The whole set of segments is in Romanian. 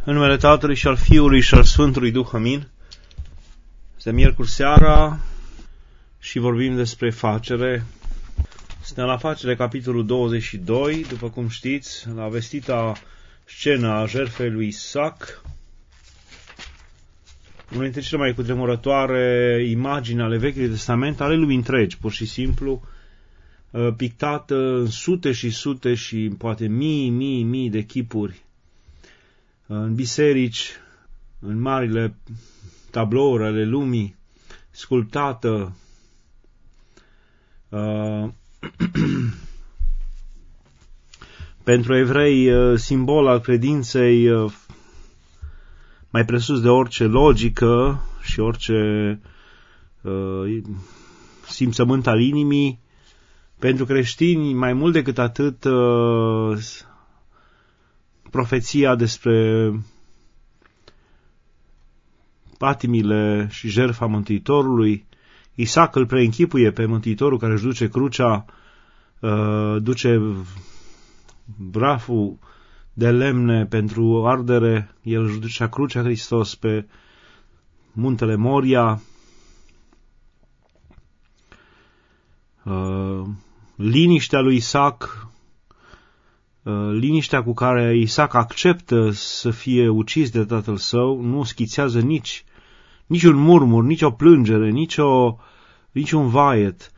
În numele Tatălui și al Fiului și al Sfântului Duh, amin. Este miercuri seara și vorbim despre facere. Suntem la facere, capitolul 22, după cum știți, la vestita scenă a jertfei lui Isaac, una dintre cele mai cutremurătoare imagini ale Vechiului Testament, ale lumii întregi, pur și simplu, pictată în sute și sute și poate mii de chipuri, în biserici, în marile tablouri ale lumii, sculptată, pentru evrei simbol al credinței mai presus de orice logică și orice simțământ al inimii. Pentru creștini, mai mult decât atât, profeția despre patimile și jertfa Mântuitorului. Isaac îl preînchipuie pe Mântuitorul care își duce crucea, duce braful de lemne pentru ardere, el își ducea crucea Hristos pe muntele Moria. Liniștea lui Isaac, liniștea cu care Isaac acceptă să fie ucis de tatăl său, nu schițează niciun murmur, nicio plângere, niciun vaet.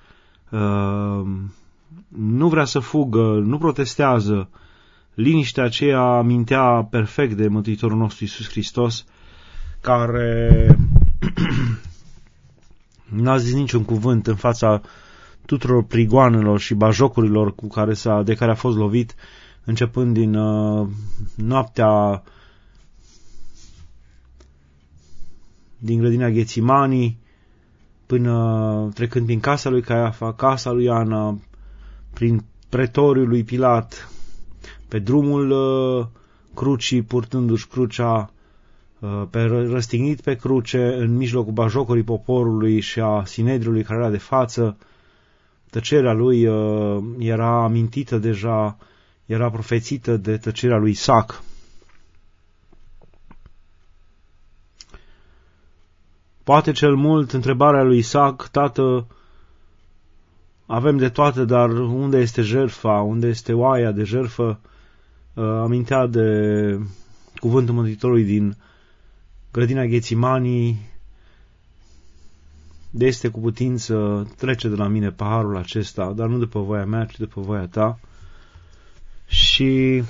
Nu vrea să fugă, nu protestează. Liniștea aceea amintea perfect de Mântuitorul nostru Iisus Hristos, care n-a zis niciun cuvânt în fața tuturor prigoanelor și bajocurilor de care a fost lovit, începând din noaptea din grădina Ghețimanii, până trecând prin casa lui Caiafa, casa lui Ana, prin pretoriul lui Pilat, pe drumul crucii, purtându-și crucea, răstignit pe cruce, în mijlocul bajocorii poporului și a Sinedriului care era de față. Tăcerea lui era amintită deja, era profețită de tăcerea lui Isaac. Poate cel mult întrebarea lui Isaac: tată, avem de toate, dar unde este jertfa, unde este oaia de jertfă? Amintea de cuvântul Mântuitorului din grădina Ghețimanii: de este cu putință, trece de la mine paharul acesta, dar nu după voia mea, ci după voia ta. Și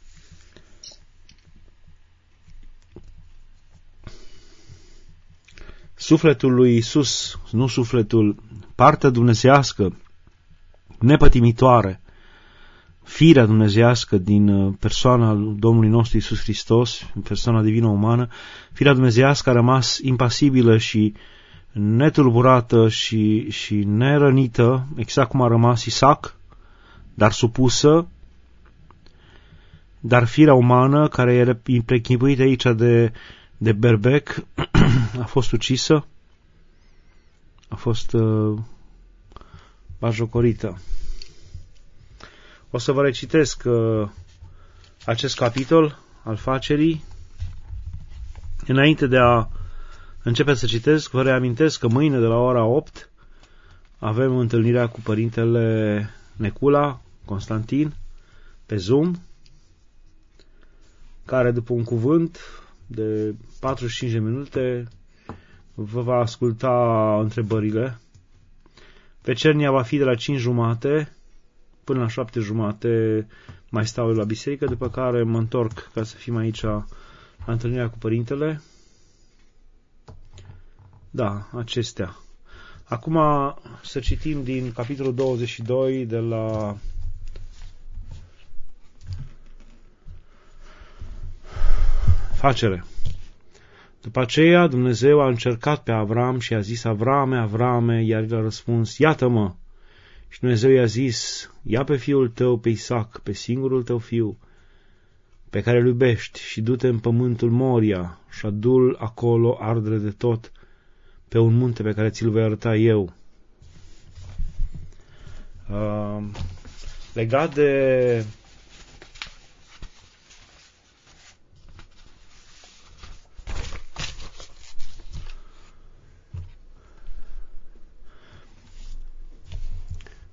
sufletul lui Iisus, nu sufletul, partea dumnezeiască, nepătimitoare, firea dumnezeiască din persoana Domnului nostru Iisus Hristos, în persoana divină umană, firea dumnezeiască a rămas impasibilă și netulburată și nerănită, exact cum a rămas Isaac, dar supusă. Dar firea umană, care era prechipuită aici de berbec, a fost ucisă, a fost bajocorită. O să vă recitesc acest capitol al facerii. Înainte de a începe să citesc, vă reamintesc că mâine de la ora 8 avem întâlnirea cu părintele Necula Constantin pe Zoom, care după un cuvânt de 45 de minute vă va asculta întrebările. Vecernia va fi de la 5:30 până la 7:30, mai stau eu la biserică, după care mă întorc ca să fim aici la întâlnirea cu părintele. Da, acestea. Acum să citim din capitolul 22 de la facere. După aceea Dumnezeu a încercat pe Avram și a zis: Avrame, Avrame, iar el a răspuns: iată-mă. Și Dumnezeu i-a zis: ia pe fiul tău, pe Isaac, pe singurul tău fiu, pe care îl iubești, și du-te în pământul Moria și adu-l acolo ardere de tot, pe un munte pe care ți-l voi arăta eu. Legat de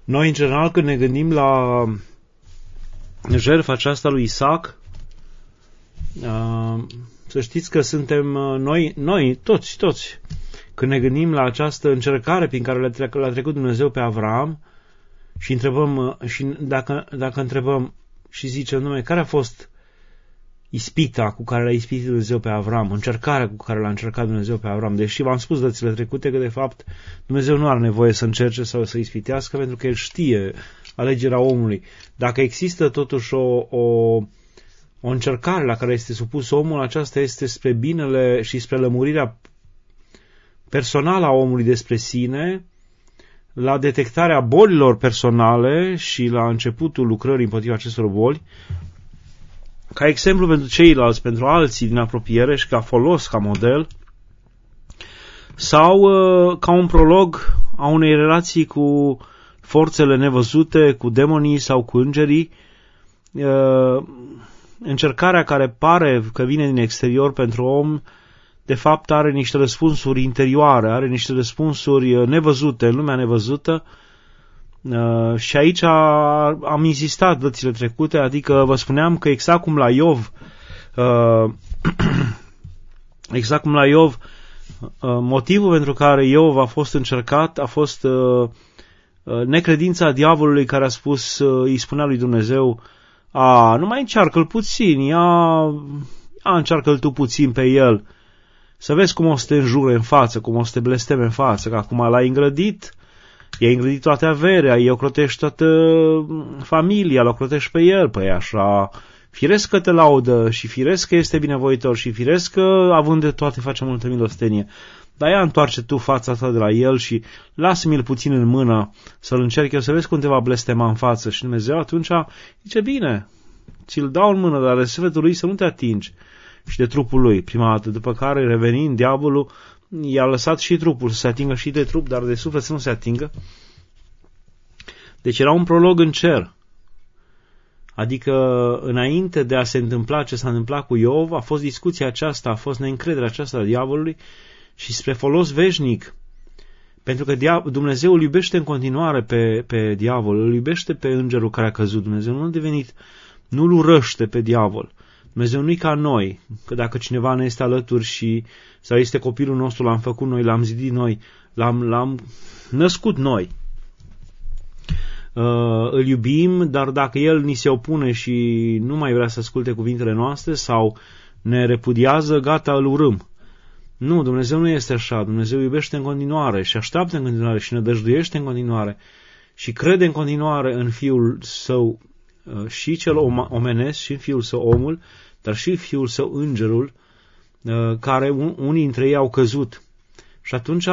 Noi, în general, când ne gândim la jertfa aceasta lui Isaac, să știți că suntem noi toți, când ne gândim la această încercare prin care l-a trecut Dumnezeu pe Avram și întrebăm, și dacă întrebăm și zicem, Dumnezeu, care a fost ispita cu care l-a ispitit Dumnezeu pe Avram, încercarea cu care l-a încercat Dumnezeu pe Avram, deși v-am spus dățile trecute că de fapt Dumnezeu nu are nevoie să încerce sau să ispitească, pentru că El știe alegerea omului. Dacă există totuși o încercare la care este supus omul, aceasta este spre binele și spre lămurirea personală a omului despre sine, la detectarea bolilor personale și la începutul lucrării împotriva acestor boli, ca exemplu pentru ceilalți, pentru alții din apropiere și ca folos, ca model, sau ca un prolog a unei relații cu forțele nevăzute, cu demonii sau cu îngerii, încercarea care pare că vine din exterior pentru om, de fapt are niște răspunsuri interioare, are niște răspunsuri nevăzute, în lumea nevăzută, și aici am insistat dățile trecute, adică vă spuneam că exact cum la Iov, motivul pentru care Iov a fost încercat a fost necredința diavolului care a spus, îi spunea lui Dumnezeu, nu mai încearcă-l puțin, încearcă-l tu puțin pe el, să vezi cum o să te înjure în față, cum o să te blesteme în față, că acum l-ai îngrădit, i-ai îngrădit toată averea, i-ai ocrotești toată familia, l ocrotești pe el, păi așa, firesc că te laudă și firesc că este binevoitor și firesc că, având de toate, face multă milostenie. Dar ea întoarce tu fața ta de la el și lasă-mi-l puțin în mână să-l încerc eu, să vezi cum te va blestema în față. Și Dumnezeu atunci zice, bine, ți-l dau în mână, dar de sufletul lui să nu te atingi și de trupul lui, prima dată, după care, revenind, diavolul i-a lăsat și trupul să se atingă și de trup, dar de suflet să nu se atingă. Deci era un prolog în cer. Adică, înainte de a se întâmpla ce s-a întâmplat cu Iov, a fost discuția aceasta, a fost neîncrederea aceasta a diavolului și spre folos veșnic. Pentru că Dumnezeu îl iubește în continuare pe diavol, îl iubește pe îngerul care a căzut. Dumnezeu nu a devenit, nu-l urăște pe diavol. Dumnezeu nu-i ca noi, că dacă cineva ne este alături sau este copilul nostru, l-am făcut noi, l-am zidit noi, l-am născut noi. Îl iubim, dar dacă el ni se opune și nu mai vrea să asculte cuvintele noastre sau ne repudiază, gata, îl urâm. Nu, Dumnezeu nu este așa. Dumnezeu iubește în continuare și așteaptă în continuare și nădăjduiește în continuare și crede în continuare în Fiul Său, și cel omenesc, și în Fiul Său omul, dar și Fiul Său îngerul, care unii dintre ei au căzut. Și atunci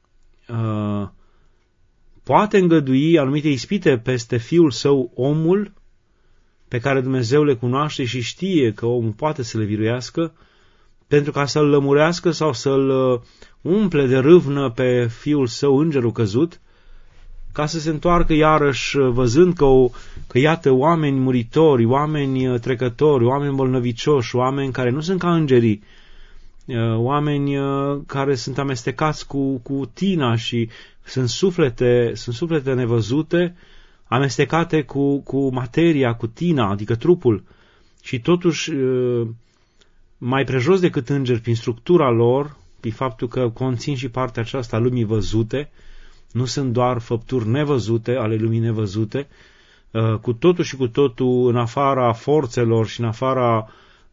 poate îngădui anumite ispite peste Fiul Său omul, pe care Dumnezeu le cunoaște și știe că omul poate să le biruiască, pentru ca să-l lămurească sau să-l umple de râvnă pe Fiul Său, îngerul căzut, ca să se întoarcă iarăși văzând că iată oameni muritori, oameni trecători, oameni bolnăvicioși, oameni care nu sunt ca îngerii, oameni care sunt amestecați cu tina și sunt suflete nevăzute, amestecate cu materia, cu tina, adică trupul, și totuși mai prejos decât îngeri prin structura lor, prin faptul că conțin și partea aceasta a lumii văzute, nu sunt doar făpturi nevăzute, ale lumii nevăzute, cu totul și cu totul în afara forțelor și în afara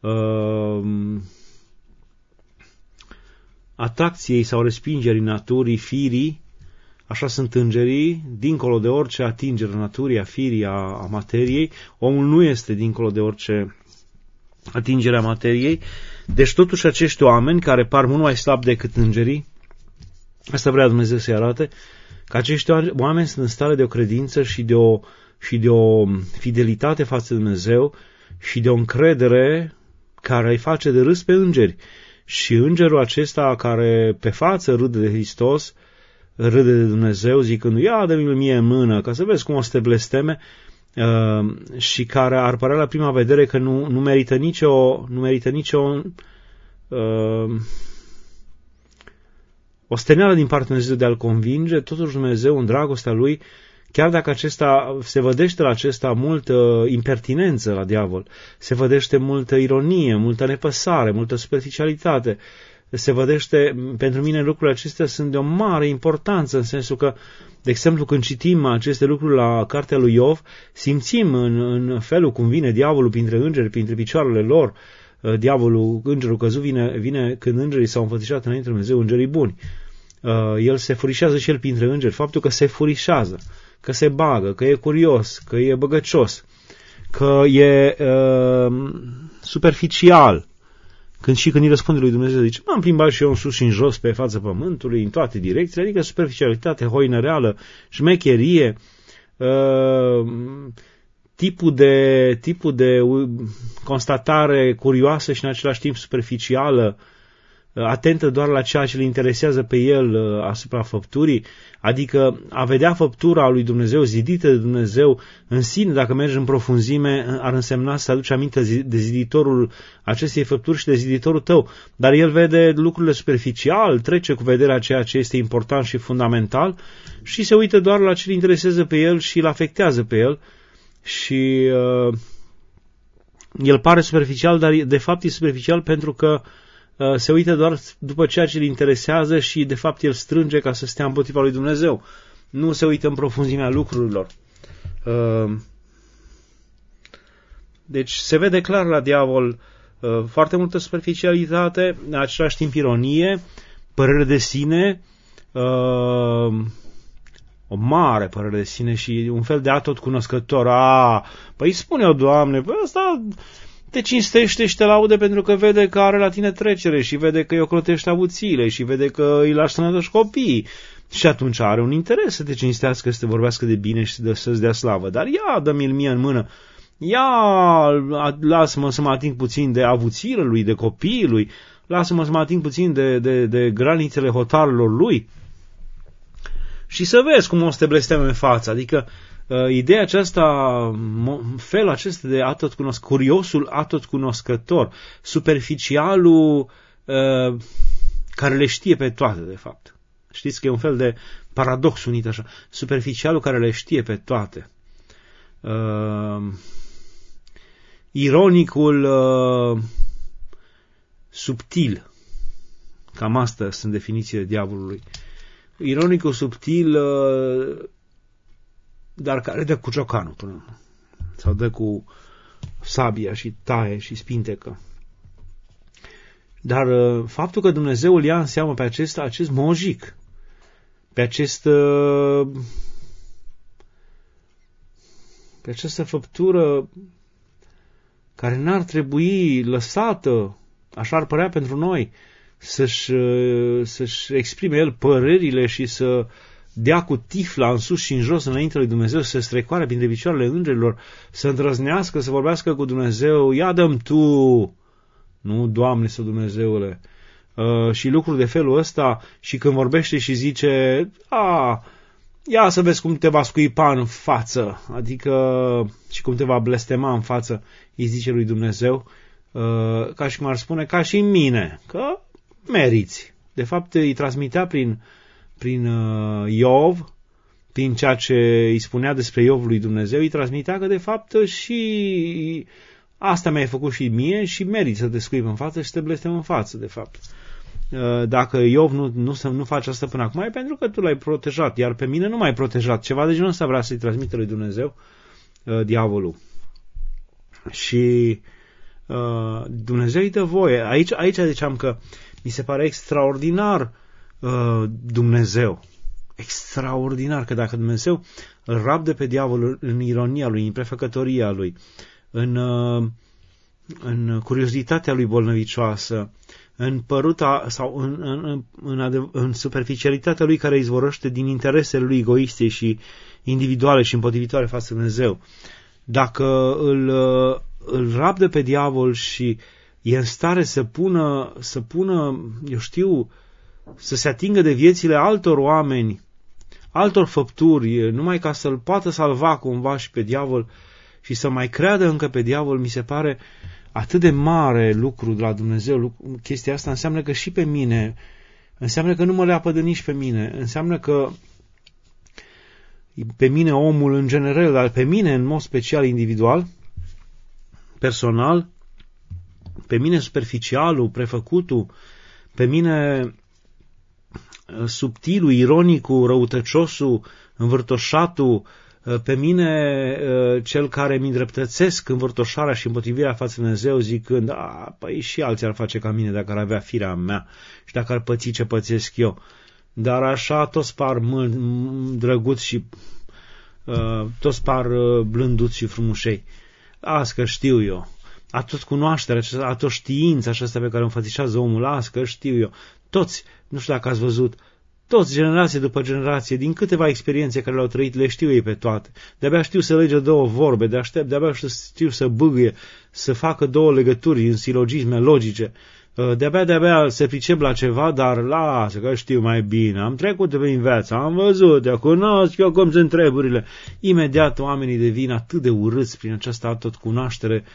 atracției sau respingerii naturii, firii, așa sunt îngerii, dincolo de orice atingere naturii, a firii, a materiei. Omul nu este dincolo de orice atingere a materiei. Deci totuși acești oameni, care par mult mai slabi decât îngerii, asta vrea Dumnezeu să-i arate, că acești oameni sunt în stare de o credință și de o fidelitate față de Dumnezeu și de o încredere care îi face de râs pe îngeri. Și îngerul acesta care pe față râde de Hristos, râde de Dumnezeu zicând, ia dă-mi-l mie în mână, ca să vezi cum o să te blesteme, și care ar părea la prima vedere că nu merită nicio o steneală din partea Dumnezeu de a-l convinge, totuși Dumnezeu în dragostea Lui chiar dacă acesta se vădește la acesta multă impertinență la diavol, se vădește multă ironie, multă nepăsare, multă superficialitate, se vădește, pentru mine lucrurile acestea sunt de o mare importanță, în sensul că, de exemplu, când citim aceste lucruri la cartea lui Iov, simțim în felul cum vine diavolul printre îngeri, printre picioarele lor, diavolul, îngerul căzut, vine când îngerii s-au înfățișat înainte de Dumnezeu, îngerii buni. El se furișează și el printre îngeri. Faptul că se furișează, că se bagă, că e curios, că e băgăcios, că e superficial, când îi răspunde lui Dumnezeu, zice, m-am plimbat și eu în sus și în jos pe fața pământului, în toate direcțiile, adică superficialitate, hoinăreală, șmecherie, tipul de constatare curioasă și în același timp superficială, atentă doar la ceea ce îl interesează pe el asupra făpturii, adică a vedea făptura lui Dumnezeu, zidită de Dumnezeu în sine, dacă mergi în profunzime, ar însemna să aduci aminte de ziditorul acestei făpturi și de ziditorul tău, dar el vede lucrurile superficial, trece cu vederea ceea ce este important și fundamental și se uită doar la ce îl interesează pe el și îl afectează pe el și el pare superficial, dar de fapt e superficial pentru că se uită doar după ceea ce îl interesează și de fapt el strânge ca să stea împotriva lui Dumnezeu. Nu se uită în profunzimea lucrurilor. Deci se vede clar la diavol foarte multă superficialitate, în același timp ironie, părere de sine, o mare părere de sine și un fel de atot cunoscător. Păi spune-o, Doamne, păi ăsta te cinstește și te laude pentru că vede că are la tine trecere și vede că îi ocrotești avuțiile și vede că îi lași sănătoși copiii. Și atunci are un interes să te cinstească, să te vorbească de bine și să-ți dea slavă. Dar ia, dă-mi-l mie în mână. Ia, lasă-mă să mă ating puțin de avuțiile lui, de copiii lui. Lasă-mă să mă ating puțin de granițele hotarelor lui. Și să vezi cum o să te blesteme în față. Adică ideea aceasta, felul acesta de curiosul atot cunoscător, superficialul care le știe pe toate, de fapt. Știți că e un fel de paradox unit așa. Superficialul care le știe pe toate. Ironicul subtil. Cam astea sunt definițiile diavolului. Ironicul subtil, dar care dă cu ciocanul până sau dă cu sabia și taie și spintecă. Dar faptul că Dumnezeu îl ia în seamă pe acest mojic, pe această făptură care n-ar trebui lăsată, așa ar părea pentru noi, să-și exprime el părerile și să dea cu tifla în sus și în jos înainte lui Dumnezeu, să se strecoare printre picioarele îngerilor, să îndrăznească, să vorbească cu Dumnezeu, ia dă-mi tu, nu, Doamne sau Dumnezeule, și lucruri de felul ăsta, și când vorbește și zice, ia să vezi cum te va scuipa în față, adică și cum te va blestema în față, îi zice lui Dumnezeu, ca și cum ar spune, ca și în mine, că meriți. De fapt îi transmitea prin Iov, prin ceea ce îi spunea despre Iov lui Dumnezeu, îi transmitea că de fapt și asta mi-ai făcut și mie și meriți să te scuip în față și să te blestem în față, de fapt. Dacă Iov nu face asta până acum, e pentru că tu l-ai protejat, iar pe mine nu m-ai protejat. Ceva de genul ăsta vrea să-i transmită lui Dumnezeu, diavolul. Și Dumnezeu îi dă voie. Aici ziceam că mi se pare extraordinar Dumnezeu. Extraordinar că dacă Dumnezeu îl rabdă pe diavol în ironia lui, în prefăcătoria lui, în curiozitatea lui bolnăvicioasă, în păruta sau în superficialitatea lui care izvorăște din interesele lui egoiste și individuale și împotrivitoare față de Dumnezeu, dacă îl rabdă pe diavol și e în stare să pună, eu știu, să se atingă de viețile altor oameni, altor făpturi, numai ca să-l poată salva cumva și pe diavol și să mai creadă încă pe diavol, mi se pare atât de mare lucru de la Dumnezeu. Chestia asta înseamnă că și pe mine, înseamnă că nu mă leapă de nici pe mine, înseamnă că pe mine omul în general, dar pe mine în mod special individual, personal, pe mine superficialul, prefăcutul, pe mine subtilul, ironicul, răutăciosul, învârtoșatul, pe mine cel care mi îndreptățesc învârtoșarea și împotrivirea față de Dumnezeu zicând, păi și alții ar face ca mine dacă ar avea firea mea și dacă ar păți ce pățesc eu. Dar așa toți par drăguți și toți par blânduți și frumușei. Las că știu eu. A tot cunoașterea, a tot știința aceasta pe care o înfățișează omul, las că știu eu. Toți, nu știu dacă ați văzut, toți, generație după generație, din câteva experiențe care le-au trăit, le știu ei pe toate. De-abia știu să lege două vorbe, de-abia știu să bâgâie, să facă două legături în silogisme logice. De-abia se pricep la ceva, dar lasă că știu mai bine, am trecut de prin viață, am văzut, eu cunosc eu cum sunt treburile. Imediat oamenii devin atât de urâți prin această atotcunoaștere,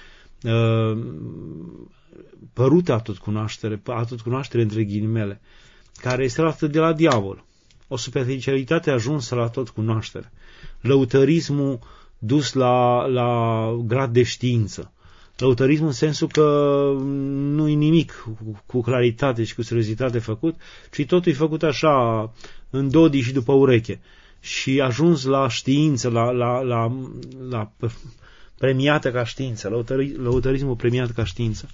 părută atotcunoaștere între ghilimele, care este luată de la diavol. O superficialitate ajunsă la atotcunoaștere. Lăutărismul dus la grad de știință. Lăutărismul în sensul că nu-i nimic cu claritate și cu seriozitate făcut, ci totul e făcut așa, în dodi și după ureche. Și ajuns la știință, la premiată ca știință, lăutărismul premiat ca știință.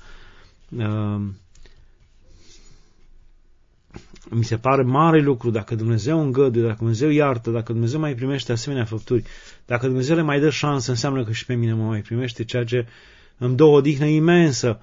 Mi se pare mare lucru dacă Dumnezeu îngăduie, dacă Dumnezeu iartă, dacă Dumnezeu mai primește asemenea făpturi, dacă Dumnezeu le mai dă șansă, înseamnă că și pe mine mă mai primește, ceea ce îmi dă o odihnă imensă.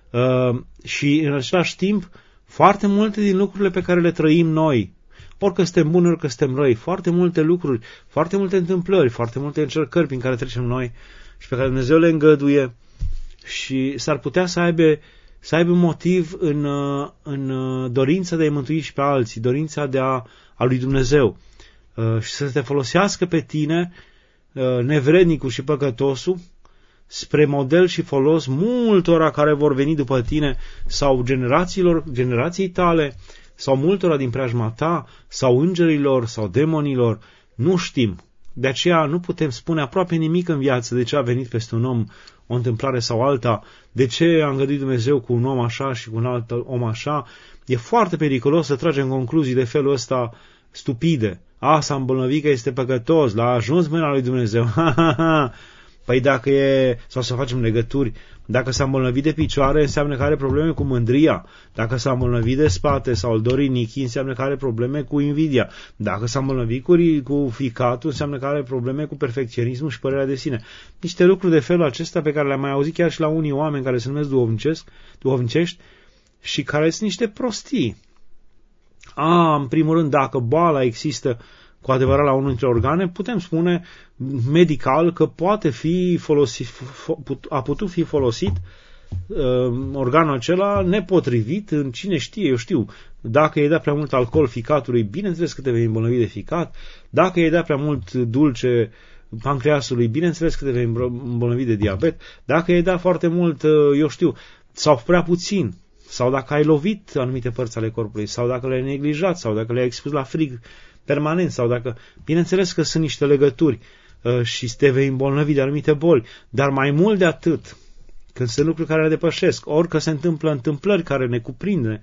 Și în același timp, foarte multe din lucrurile pe care le trăim noi, orică suntem buni, orică suntem răi, foarte multe lucruri, foarte multe întâmplări, foarte multe încercări prin care trecem noi și pe care Dumnezeu le îngăduie și s-ar putea să aibă motiv în dorința de a-i mântui și pe alții, dorința a lui Dumnezeu și să te folosească pe tine, nevrednicul și păcătosul, spre model și folos multora care vor veni după tine sau generației tale sau multora din preajma ta sau îngerilor sau demonilor, nu știm. De aceea nu putem spune aproape nimic în viață de ce a venit peste un om o întâmplare sau alta, de ce a îngăduit Dumnezeu cu un om așa și cu un alt om așa. E foarte periculos să tragem concluzii de felul ăsta stupide. S-a îmbolnăvit că este păcătos, l-a ajuns mâna lui Dumnezeu. Păi dacă sau să facem legături, dacă s-a îmbolnăvit de picioare, înseamnă că are probleme cu mândria. Dacă s-a îmbolnăvit de spate sau îl dori nichi, înseamnă că are probleme cu invidia. Dacă s-a îmbolnăvit cu ficatul, înseamnă că are probleme cu perfecționismul și părerea de sine. Niște lucruri de felul acesta pe care le-am mai auzit chiar și la unii oameni care se numesc duhovnicești și care sunt niște prostii. În primul rând, dacă boala există cu adevărat la unul dintre organe, putem spune medical că poate fi folosit, a putut fi folosit organul acela nepotrivit în cine știe, eu știu, dacă i-ai dat prea mult alcool ficatului, bineînțeles că te vei îmbolnăvi de ficat, dacă i-ai dat prea mult dulce pancreasului, bineînțeles că te vei îmbolnăvi de diabet, dacă i-ai dat foarte mult, eu știu, sau prea puțin, sau dacă ai lovit anumite părți ale corpului, sau dacă le-ai neglijat, sau dacă le-ai expus la frig permanent, sau dacă, bineînțeles că sunt niște legături și te vei îmbolnăvi de anumite boli, dar mai mult de atât, când sunt lucruri care ne depășesc, ori că se întâmplă întâmplări care ne cuprind,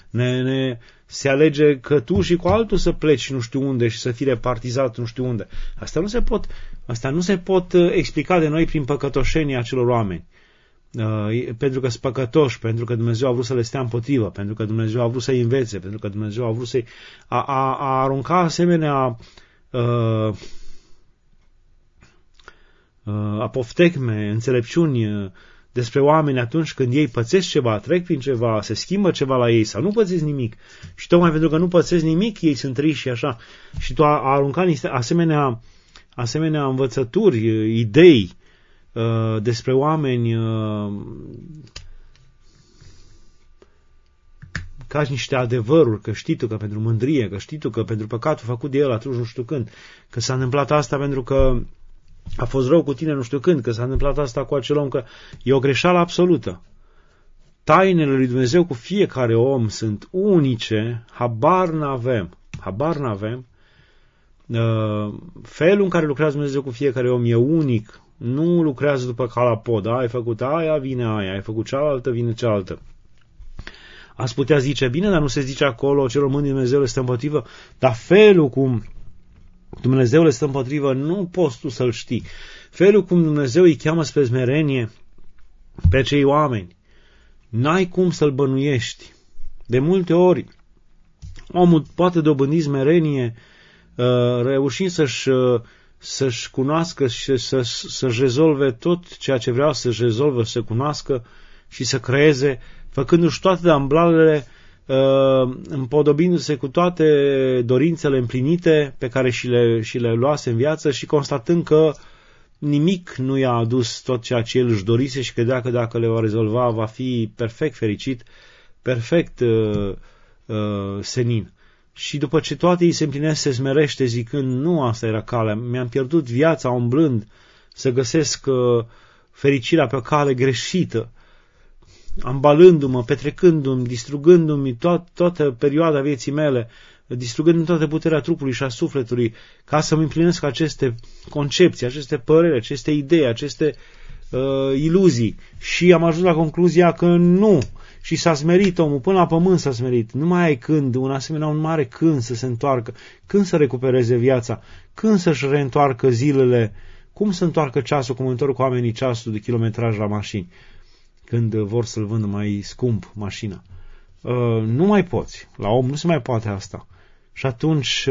se alege că tu și cu altul să pleci nu știu unde și să fii repartizat nu știu unde. Asta nu se pot explica de noi prin păcătoșenia acelor oameni. Pentru că sunt păcătoși, pentru că Dumnezeu a vrut să le stea împotrivă, pentru că Dumnezeu a vrut să-i învețe, pentru că Dumnezeu a vrut să-i a arunca asemenea apoftecme, înțelepciuni despre oameni atunci când ei pățesc ceva, trec prin ceva, se schimbă ceva la ei sau nu pățesc nimic. Și tocmai pentru că nu pățesc nimic, ei sunt triși și așa. Și tu a aruncat niște asemenea învățături, idei despre oameni ca niște adevăruri, că știi tu că pentru mândrie, că știi tu că pentru păcatul făcut de el atunci nu știu când, că s-a întâmplat asta pentru că a fost rău cu tine nu știu când, că s-a întâmplat asta cu acel om, că e o greșeală absolută. Tainele lui Dumnezeu cu fiecare om sunt unice, habar n-avem. felul în care lucrează Dumnezeu cu fiecare om e unic, nu lucrează după calapod, ai făcut aia, vine aia, ai făcut cealaltă, vine cealaltă. Ați putea zice, bine, dar nu se zice acolo, celor mândri Dumnezeu le stă împotrivă, dar felul cum Dumnezeu le stă împotrivă nu poți tu să-l știi. Felul cum Dumnezeu îi cheamă spre smerenie pe cei oameni, n-ai cum să-l bănuiești. De multe ori, omul poate dobândi smerenie reușind să-și cunoască și să-și rezolve tot ceea ce vrea să-și rezolvă, să cunoască și să creeze, făcându-și toate damblalele, împodobindu-se cu toate dorințele împlinite pe care și le luase în viață și constatând că nimic nu i-a adus tot ceea ce el își dorise și credea că dacă le va rezolva va fi perfect fericit, perfect senin. Și după ce toate îi se împlinesc, se smerește zicând, nu asta era calea, mi-am pierdut viața umblând să găsesc fericirea pe o cale greșită, ambalându-mă, petrecându-mi, distrugându-mi toată perioada vieții mele, distrugându-mi toată puterea trupului și a sufletului, ca să-mi împlinesc aceste concepții, aceste păreri, aceste idei, aceste iluzii. Și am ajuns la concluzia că nu. Și s-a smerit omul, până la pământ s-a smerit. Nu mai ai când, un mare când să se întoarcă, când să recupereze viața, când să-și reîntoarcă zilele, cum să întoarcă ceasul, cum întorc oamenii ceasul de kilometraj la mașini, când vor să-l vândă mai scump mașina. Nu mai poți. La om nu se mai poate asta. Și atunci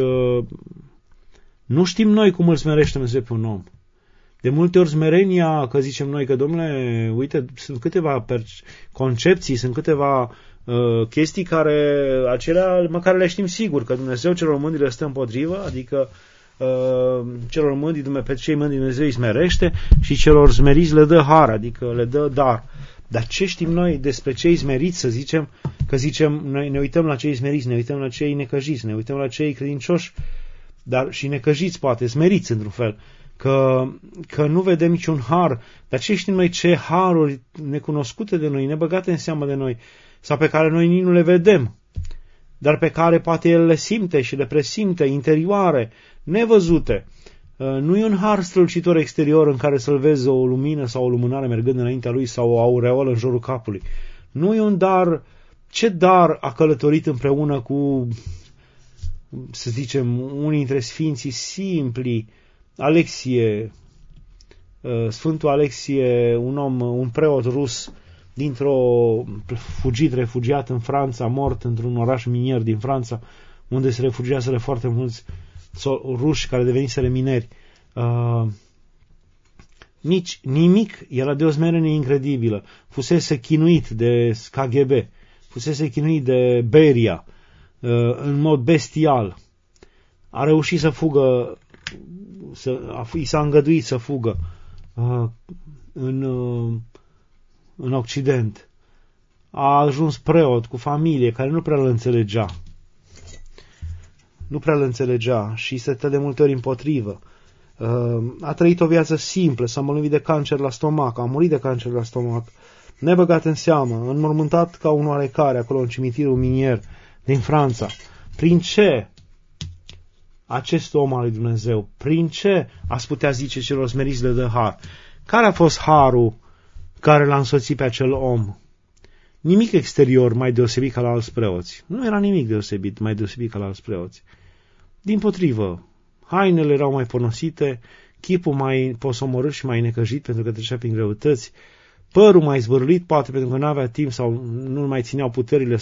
nu știm noi cum îl smerește Dumnezeu pe un om. De multe ori smerenia, că zicem noi că, domnule, uite, sunt câteva concepții, sunt câteva chestii care le știm sigur, că Dumnezeu celor mândri le stă împotrivă, adică celor mândri, pe cei mândri Dumnezeu îi smerește și celor smeriți le dă har, adică le dă dar. Dar ce știm noi despre cei smeriți, să zicem, că zicem, noi ne uităm la cei smeriți, ne uităm la cei necăjiți, ne uităm la cei credincioși, dar și necăjiți poate, smeriți într-un fel, că nu vedem niciun har, dar ce știm noi, ce haruri necunoscute de noi, nebăgate în seamă de noi, sau pe care noi nici nu le vedem, dar pe care poate El le simte și le presimte, interioare, nevăzute. Nu e un har strălucitor exterior în care să-l vezi o lumină sau o lumânare mergând înaintea lui sau o aureolă în jurul capului. Nu e un dar. Ce dar a călătorit împreună cu, să zicem, unii dintre sfinții simpli, Alexie, Sfântul Alexie, un preot rus dintr-o refugiat în Franța, mort într-un oraș minier din Franța, unde se refugiaseră foarte mulți ruși care deveniseră mineri. Nici nimic, era de o smerenie incredibilă. Fusese chinuit de KGB, fusese chinuit de Beria în mod bestial. A reușit să fugă, i s-a îngăduit să fugă în Occident. A ajuns preot cu familie care nu prea îl înțelegea. Nu prea îl înțelegea și stătea de multe ori împotrivă. A trăit o viață simplă, s-a îmbolnăvit de cancer la stomac, a murit de cancer la stomac, nebăgat în seamă, înmormântat ca un oarecare acolo în cimitirul minier din Franța. Prin ce acest om al lui Dumnezeu, prin ce ați putea zice celor smeriți le dă har? Care a fost harul care l-a însoțit pe acel om? Nimic exterior mai deosebit ca la alți preoți. Nu era nimic deosebit mai deosebit ca la alți preoți. Dimpotrivă, hainele erau mai ponosite, chipul mai posomorât și mai necăjit pentru că trecea prin greutăți, părul mai zvârlit, poate pentru că nu avea timp sau nu mai țineau puterile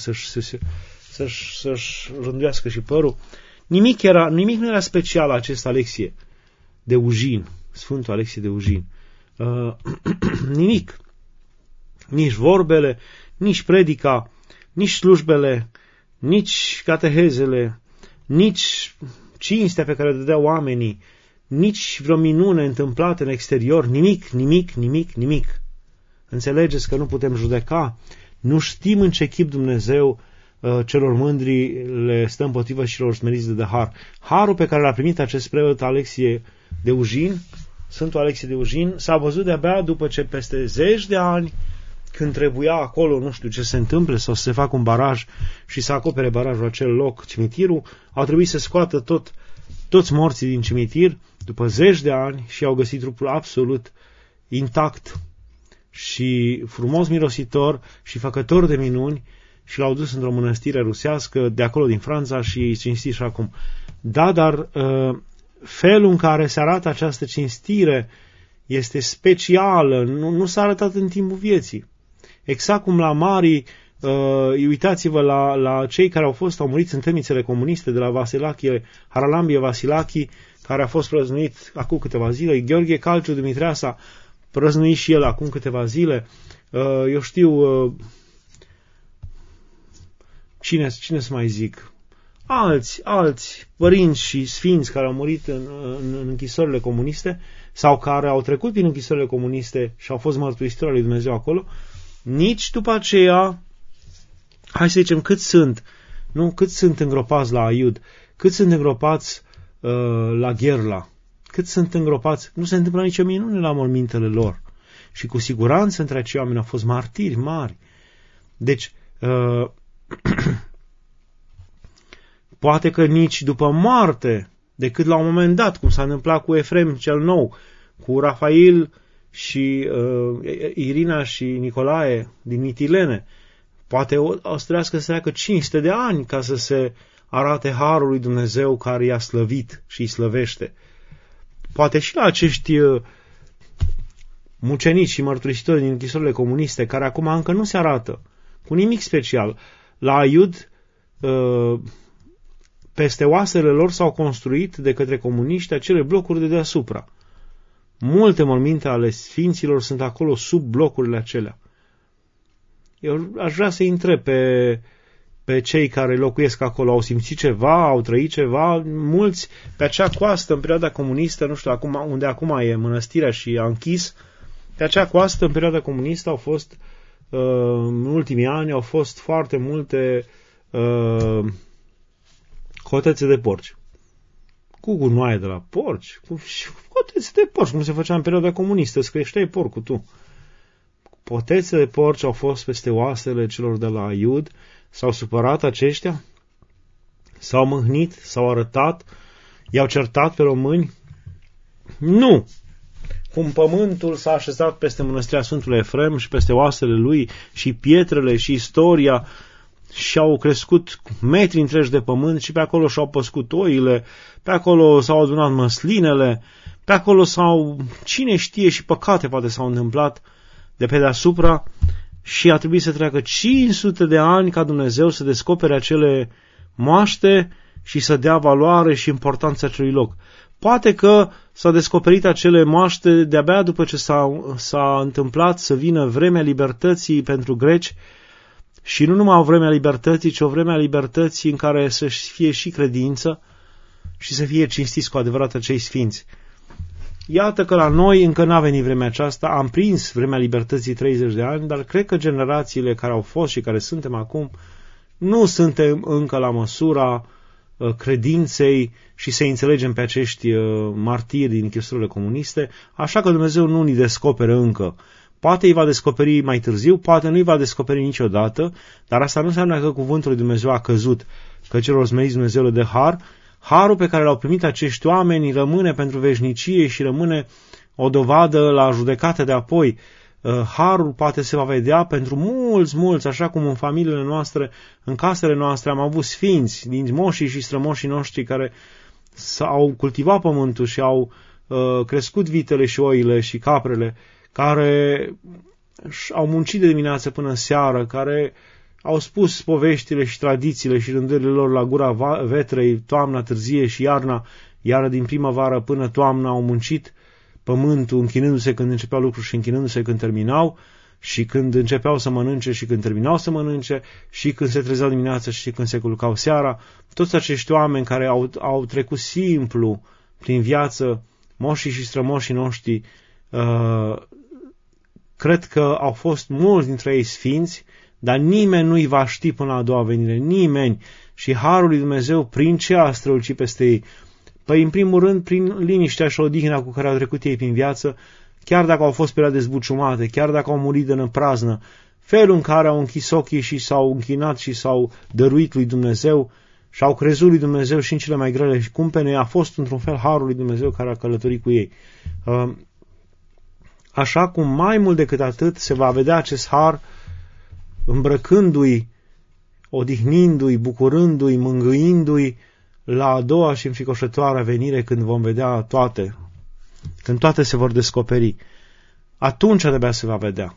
să-și rânduiască și părul. Nimic nu era special acest Alexie de Ujin, Sfântul Alexie de Ujin. Nimic. Nici vorbele, nici predica, nici slujbele, nici catehezele, nici cinstea pe care o dădeau oamenii, nici vreo minune întâmplată în exterior, nimic. Înțelegeți că nu putem judeca, nu știm în ce chip Dumnezeu celor mândri le stă împotrivă și celor smeriți de har. Harul pe care l-a primit acest preot Alexie de Ujin, Sfântul Alexie de Ujin, s-a văzut de-abia după ce peste zeci de ani, când trebuia acolo, nu știu ce se întâmple, sau să se facă un baraj și să acopere barajul acel loc, cimitirul, au trebuit să scoată tot toți morții din cimitir, după zeci de ani, și au găsit trupul absolut intact și frumos mirositor și făcător de minuni, și l-au dus într-o mănăstire rusească de acolo din Franța și îi cinsti și acum. Da, dar felul în care se arată această cinstire este specială, nu s-a arătat în timpul vieții. Exact cum la mari, uitați-vă la cei care au murit în temnițele comuniste, de la Vasilachie, Haralambie Vasilachi, care a fost prăznuit acum câteva zile, Gheorghe Calciu Dumitreasa, prăznuit și el acum câteva zile, eu știu, cine să mai zic, alți părinți și sfinți care au murit în închisorile comuniste sau care au trecut prin închisorile comuniste și au fost mărturisitori al lui Dumnezeu acolo, nici după aceea, hai să zicem cât sunt îngropați la Aiud, cât sunt îngropați la Gherla, cât sunt îngropați, nu se întâmplă nicio minune la mormintele lor. Și cu siguranță între acei oameni au fost martiri mari. Deci, poate că nici după moarte, decât la un moment dat, cum s-a întâmplat cu Efrem cel Nou, cu Rafael și Irina și Nicolae din Mitilene, poate o să trească să treacă 500 de ani ca să se arate harul lui Dumnezeu care i-a slăvit și îi slăvește. Poate și la acești mucenici și mărturisitori din închisorile comuniste, care acum încă nu se arată cu nimic special. La Aiud, peste oasele lor s-au construit de către comuniști acele blocuri de deasupra. Multe morminte ale sfinților sunt acolo sub blocurile acelea. Eu aș vrea să întreb pe cei care locuiesc acolo, au simțit ceva, au trăit ceva, mulți pe acea coastă în perioada comunistă, nu știu acum, unde acum e mănăstirea și a închis, pe acea coastă în perioada comunistă au fost, în ultimii ani, au fost foarte multe cotețe de porci. Cu gunoaie de la porci, cu cotețe de porci, cum se făcea în perioada comunistă, îți creșteai porcul tu. Potețe de porci au fost peste oasele celor de la Aiud, s-au supărat aceștia, s-au mâhnit, s-au arătat, i-au certat pe români. Nu! Cum pământul s-a așezat peste mănăstirea Sfântului Efrem și peste oasele lui și pietrele și istoria și-au crescut metri întregi de pământ și pe acolo și-au păscut oile, pe acolo s-au adunat măslinele, pe acolo cine știe, și păcate poate s-au întâmplat de pe deasupra, și a trebuit să treacă 500 de ani ca Dumnezeu să descopere acele moaște și să dea valoare și importanța acelui loc. Poate că s-a descoperit acele moaște de-abia după ce s-a întâmplat să vină vremea libertății pentru greci, și nu numai o vreme a libertății, ci o vreme a libertății în care să fie și credință și să fie cinstiți cu adevărat acei sfinți. Iată că la noi încă n-a venit vremea aceasta, am prins vremea libertății 30 de ani, dar cred că generațiile care au fost și care suntem acum nu suntem încă la măsura credinței și să înțelegem pe acești martiri din închisorile comuniste, așa că Dumnezeu nu ni descoperă încă. Poate îi va descoperi mai târziu, poate nu îi va descoperi niciodată, dar asta nu înseamnă că cuvântul lui Dumnezeu a căzut, că celor smeriți Dumnezeu le dă har. Harul pe care l-au primit acești oameni rămâne pentru veșnicie și rămâne o dovadă la judecată de apoi. Harul poate se va vedea pentru mulți, așa cum în familiile noastre, în casele noastre am avut sfinți din moșii și strămoșii noștri care au cultivat pământul și au crescut vitele și oile și caprele, care au muncit de dimineață până seară, care au spus poveștile și tradițiile și rândurile lor la gura vetrei, toamna târzie și iară din primăvară până toamna au muncit pământul, închinându-se când începeau lucruri și închinându-se când terminau, și când începeau să mănânce și când terminau să mănânce, și când se trezeau dimineața și când se culcau seara. Toți acești oameni care au trecut simplu prin viață, moșii și strămoșii noștri, cred că au fost mulți dintre ei sfinți, dar nimeni nu-i va ști până la a doua venire, nimeni. Și harul lui Dumnezeu, prin ce a strălucit peste ei? Păi, în primul rând, prin liniștea și odihna cu care au trecut ei prin viață, chiar dacă au fost perioade zbuciumate, chiar dacă au murit în praznă, felul în care au închis ochii și s-au închinat și s-au dăruit lui Dumnezeu și au crezut lui Dumnezeu și în cele mai grele și cumpene, a fost într-un fel harul lui Dumnezeu care a călătorit cu ei. Așa cum mai mult decât atât se va vedea acest har îmbrăcându-i, odihnindu-i, bucurându-i, mângâindu-i la a doua și înfricoșătoarea venire, când vom vedea toate, când toate se vor descoperi. Atunci de-abia se va vedea.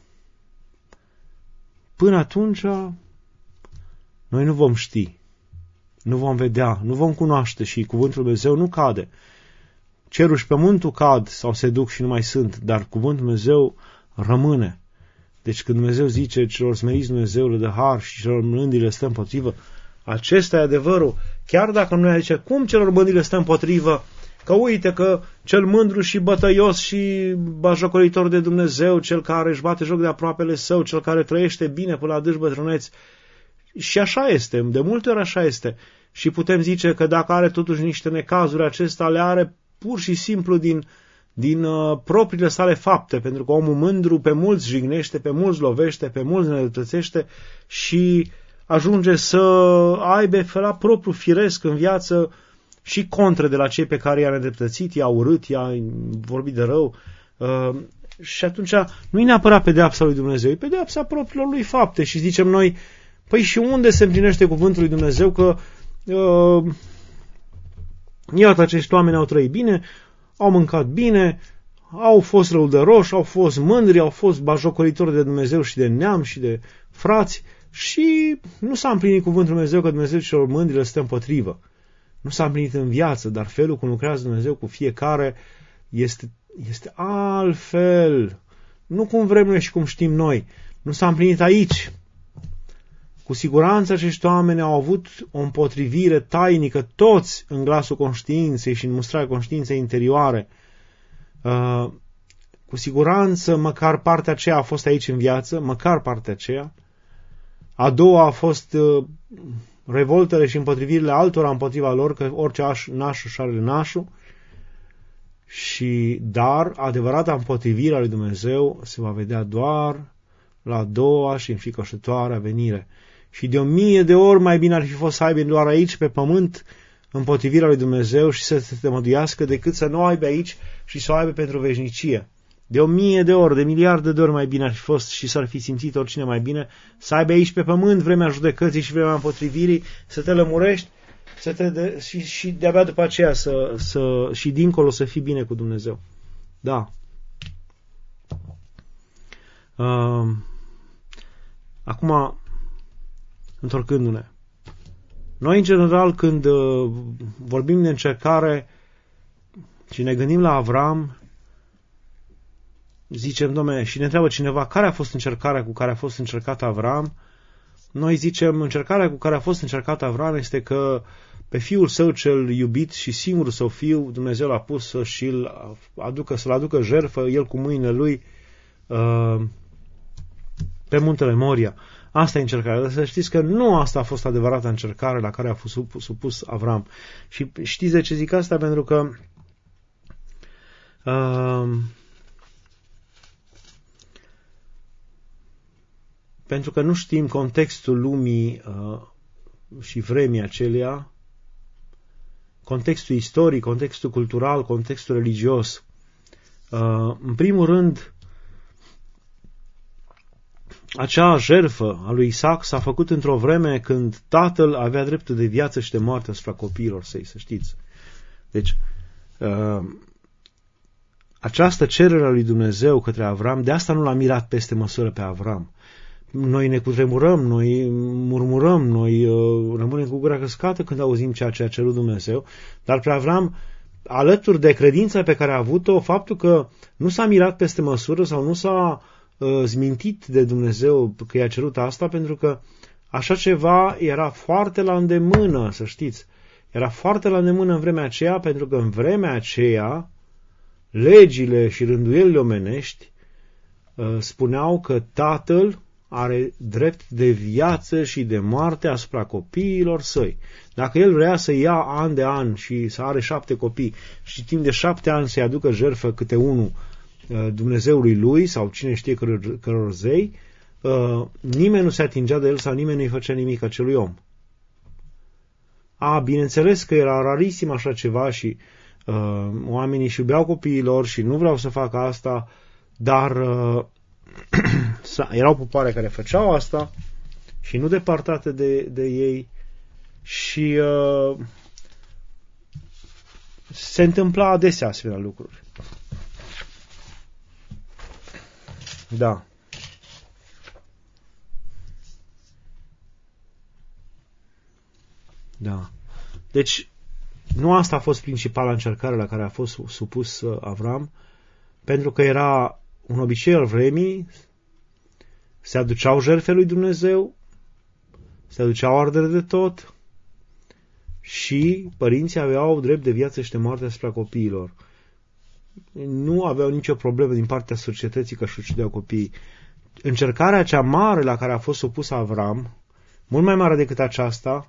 Până atunci noi nu vom ști, nu vom vedea, nu vom cunoaște și cuvântul Lui Dumnezeu nu cade. Cerul și pământul cad sau se duc și nu mai sunt, dar cuvântul Dumnezeu rămâne. Deci când Dumnezeu zice celor smeriți Dumnezeu le dă har și celor mândri le stă împotrivă, acesta e adevărul. Chiar dacă nu zice cum celor mândri le stă împotrivă, că uite că cel mândru și bătăios și bajocoritor de Dumnezeu, cel care își bate joc de aproapele său, cel care trăiește bine până la adânci bătrâneți. Și așa este, de multe ori așa este. Și putem zice că dacă are totuși niște necazuri, acesta le are pur și simplu din propriile sale fapte, pentru că omul mândru pe mulți jignește, pe mulți lovește, pe mulți nedreptățește și ajunge să aibă la propriu firesc în viață și contre de la cei pe care i-a nedreptățit, i-a urât, i-a vorbit de rău. Și atunci nu-i neapărat pedeapsa lui Dumnezeu, e pedeapsa propriilor lui fapte. Și zicem noi, păi și unde se împlinește cuvântul lui Dumnezeu că iată, acești oameni au trăit bine, au mâncat bine, au fost răudăroși, au fost mândri, au fost bajocoritori de Dumnezeu și de neam și de frați și nu s-a împlinit cuvântul lui Dumnezeu că Dumnezeu celor mândri le stă împotrivă. Nu s-a împlinit în viață, dar felul cum lucrează Dumnezeu cu fiecare este altfel. Nu cum vrem noi și cum știm noi. Nu s-a împlinit aici. Cu siguranță acești oameni au avut o împotrivire tainică, toți în glasul conștiinței și în mustrarea conștiinței interioare. Cu siguranță măcar partea aceea a fost aici în viață, măcar partea aceea. A doua a fost revoltele și împotrivirile altora împotriva lor, că orice nașul și are nașul. Dar adevărata împotrivire a lui Dumnezeu se va vedea doar la a doua și înfricoșătoarea venire. Și de 1000 de ori mai bine ar fi fost să aibă doar aici pe pământ împotrivirea lui Dumnezeu și să se temăduiască decât să nu o aibă aici și să o aibă pentru veșnicie. De 1000 de ori, de miliarde de ori mai bine ar fi fost și s-ar fi simțit oricine mai bine să aibă aici pe pământ vremea judecății și vremea împotrivirii, să te lămurești și de-abia după aceea și dincolo să fii bine cu Dumnezeu. Da. Acum, întorcându-ne, noi în general când vorbim de încercare și ne gândim la Avram, zicem, dom'le, și ne întreabă cineva care a fost încercarea cu care a fost încercat Avram, noi zicem, încercarea cu care a fost încercat Avram este că pe fiul său cel iubit și singurul său fiu, Dumnezeu l-a pus să-l aducă jertfă, el cu mâinile lui, pe muntele Moria. Asta e încercarea. Dar să știți că nu asta a fost adevărata încercare la care a fost supus Avram. Și știți de ce zic asta? Pentru că nu știm contextul lumii și vremii aceleia, contextul istoric, contextul cultural, contextul religios. În primul rând, acea jertfă a lui Isaac s-a făcut într-o vreme când tatăl avea dreptul de viață și de moarte asupra copiilor săi, să știți. Deci, această cerere a lui Dumnezeu către Avram, de asta nu l-a mirat peste măsură pe Avram. Noi ne cutremurăm, noi murmurăm, noi rămânem cu gura căscată când auzim ceea ce a cerut Dumnezeu, dar pe Avram, alături de credința pe care a avut-o, faptul că nu s-a mirat peste măsură sau nu s-a zmintit de Dumnezeu că i-a cerut asta, pentru că așa ceva era foarte la îndemână, să știți. Era foarte la îndemână în vremea aceea, pentru că în vremea aceea legile și rânduielile omenești spuneau că tatăl are drept de viață și de moarte asupra copiilor săi. Dacă el vrea să ia an de an și să are 7 copii și timp de 7 ani să-i aducă jertfă câte unul Dumnezeului lui sau cine știe căror zei, nimeni nu se atingea de el sau nimeni nu-i făcea nimic acelui om. Bineînțeles că era rarisim așa ceva și oamenii își iubeau copiilor și nu vreau să fac asta, dar erau popoare care făceau asta și nu departate de ei și se întâmpla adesea asemenea lucruri. Da. Da. Deci, nu asta a fost principala încercare la care a fost supus Avram, pentru că era un obicei al vremii, se aduceau jertfe lui Dumnezeu, se aduceau ardere de tot și părinții aveau drept de viață și de moarte asupra copiilor. Nu aveau nicio problemă din partea societății că își ucideau copiii. Încercarea cea mare la care a fost supus Avram, mult mai mare decât aceasta,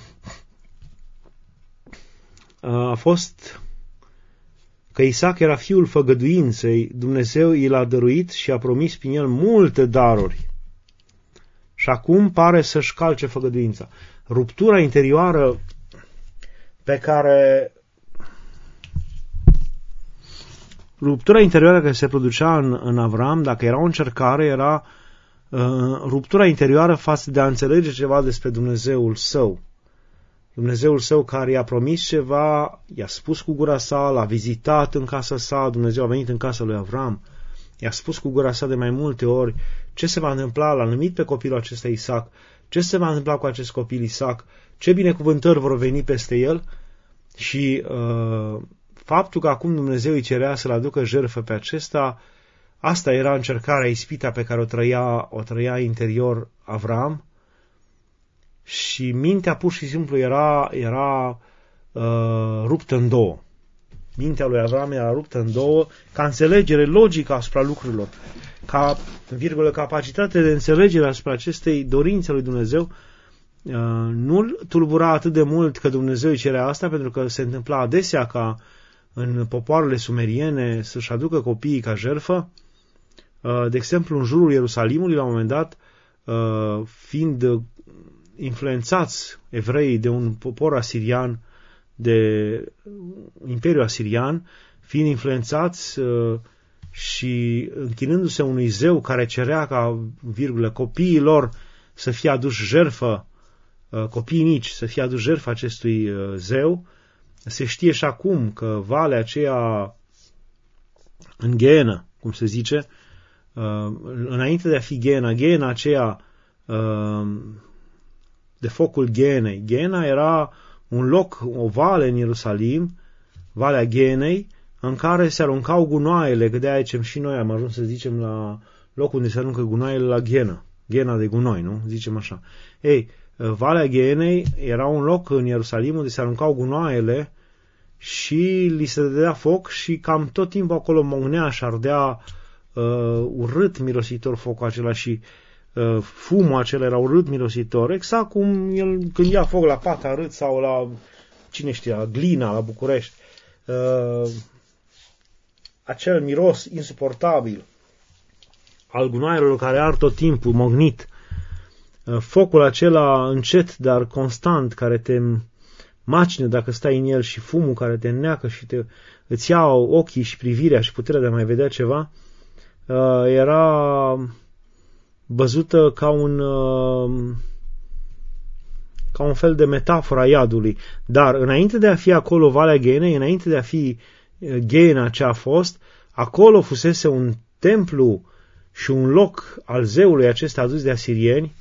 a fost că Isaac era fiul făgăduinței, Dumnezeu i l-a dăruit și a promis prin el multe daruri. Și acum pare să-și calce făgăduința. Ruptura interioară care se producea în Avram, dacă era o încercare, era ruptura interioară față de a înțelege ceva despre Dumnezeul său. Dumnezeul său care i-a promis ceva, i-a spus cu gura sa, l-a vizitat în casa sa, Dumnezeu a venit în casa lui Avram, i-a spus cu gura sa de mai multe ori ce se va întâmpla, l-a numit pe copilul acesta Isaac, ce se va întâmpla cu acest copil Isaac, ce binecuvântări vor veni peste el și faptul că acum Dumnezeu îi cerea să-l aducă jertfă pe acesta, asta era încercarea, ispita pe care o trăia interior Avram. Și mintea pur și simplu era ruptă în două. Mintea lui Avram era ruptă în două ca înțelegere logică asupra lucrurilor, ca capacitate de înțelegere asupra acestei dorințe lui Dumnezeu. Nu-l tulbura atât de mult că Dumnezeu îi cerea asta, pentru că se întâmpla adesea ca în popoarele sumeriene să-și aducă copiii ca jertfă. De exemplu, în jurul Ierusalimului, la un moment dat, fiind influențați evreii de un popor asirian, de Imperiul Asirian, fiind influențați și închinându-se unui zeu care cerea ca, copiii lor să fie aduși jertfă, copiii mici să fie aduși jertfă acestui zeu, se știe și acum că valea aceea în Ghenă, cum se zice, înainte de a fi Ghena aceea de focul Ghenei. Ghena era un loc, o vale în Ierusalim, Valea Ghenei, în care se aruncau gunoaiele, că de-aia zicem și noi, am ajuns să zicem la locul unde se aruncă gunoaiele la Ghenă. Ghena de gunoi, nu? Zicem așa. Ei, Valea Ghenei era un loc în Ierusalim unde se aruncau gunoaiele și li se dădea foc și cam tot timpul acolo mocnea și ardea urât mirositor focul acela și fumul acela era urât mirositor, exact cum el când ia foc la Pata Rât sau la, cine știa, Glina, la București. Acel miros insuportabil al gunoaielor care ard tot timpul, mognit. Focul acela încet, dar constant, care te macină dacă stai în el și fumul care te înneacă și îți ia ochii și privirea și puterea de a mai vedea ceva, era văzută ca un fel de metaforă a iadului. Dar înainte de a fi acolo Valea Ghenei, înainte de a fi Ghena ce a fost, acolo fusese un templu și un loc al zeului acesta adus de asirieni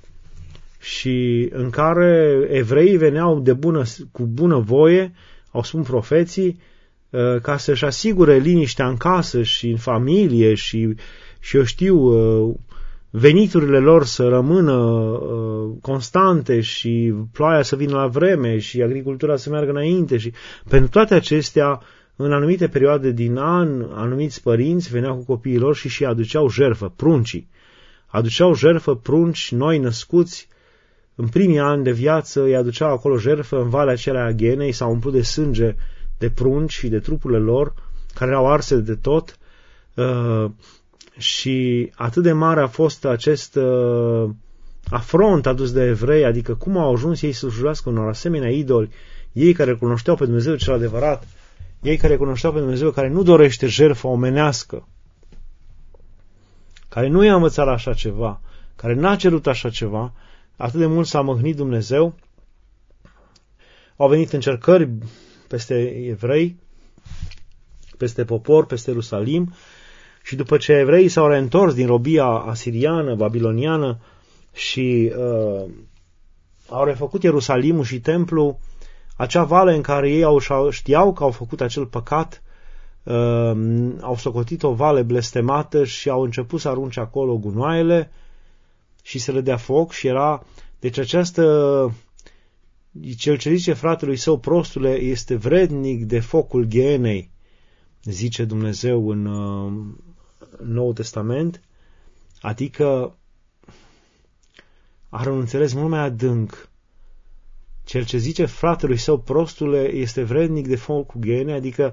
și în care evreii veneau cu bună voie, au spun profeții, ca să-și asigure liniștea în casă și în familie și eu știu, veniturile lor să rămână constante și ploaia să vină la vreme și agricultura să meargă înainte și pentru toate acestea, în anumite perioade din an, anumiți părinți veneau cu copiii lor și aduceau jertfă, pruncii. Aduceau jertfă prunci noi născuți, în primii ani de viață îi aduceau acolo jertfă în Valea acelea a Ghenei, s-au umplut de sânge de prunci și de trupurile lor, care erau arse de tot, și atât de mare a fost afront adus de evrei, adică cum au ajuns ei să slujească unor asemenea idoli, ei care cunoșteau pe Dumnezeu cel adevărat, ei care cunoșteau pe Dumnezeu care nu dorește jertfă omenească, care nu i-a învățat la așa ceva, care n-a cerut așa ceva, atât de mult s-a măhnit Dumnezeu, au venit încercări peste evrei, peste popor, peste Ierusalim, și după ce evreii s-au reîntors din robia asiriană, babiloniană și au refăcut Ierusalimul și templu, acea vale în care ei știau că au făcut acel păcat, au socotit o vale blestemată și au început să arunce acolo gunoaiele și să le dea foc și era, deci cel ce zice fratelui său, prostule, este vrednic de focul ghenei, zice Dumnezeu în Noul Testament, adică are un înțeles mult mai adânc. Cel ce zice fratelui său, prostule, este vrednic de focul ghenei, adică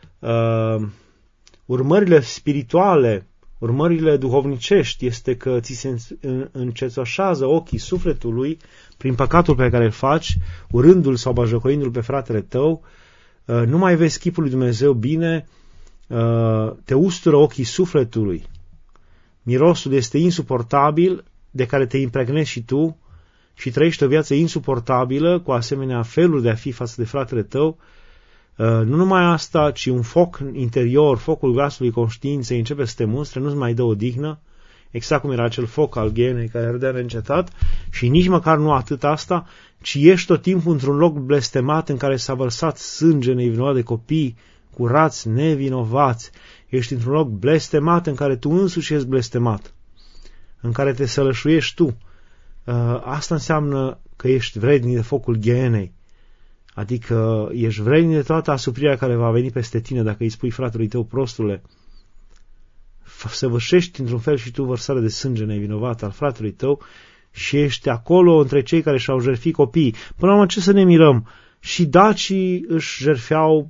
urmările spirituale, urmările duhovnicești, este că ți se încețoșează ochii sufletului prin păcatul pe care îl faci, urându-l sau bajocoindu-l pe fratele tău, nu mai vezi chipul lui Dumnezeu bine, te ustură ochii sufletului. Mirosul este insuportabil, de care te impregnezi și tu și trăiești o viață insuportabilă cu asemenea feluri de a fi față de fratele tău. Nu numai asta, ci un foc interior, focul glasului conștiinței începe să te mustre, nu-ți mai dă odihnă, exact cum era acel foc al ghenei care ardea neîncetat, și nici măcar nu atât asta, ci ești tot timpul într-un loc blestemat în care s-a vărsat sânge nevinovat de copii curați, nevinovați. Ești într-un loc blestemat în care tu însuși ești blestemat, în care te sălășuiești tu. Asta înseamnă că ești vrednic de focul ghenei. Adică ești vrednic de toată asuprirea care va veni peste tine dacă îi spui fratelui tău, prostule, săvârșești într-un fel și tu vărsare de sânge nevinovat al fratelui tău și ești acolo între cei care și-au jertfit copiii. Până la urmă, ce să ne mirăm? Și dacii își jertfeau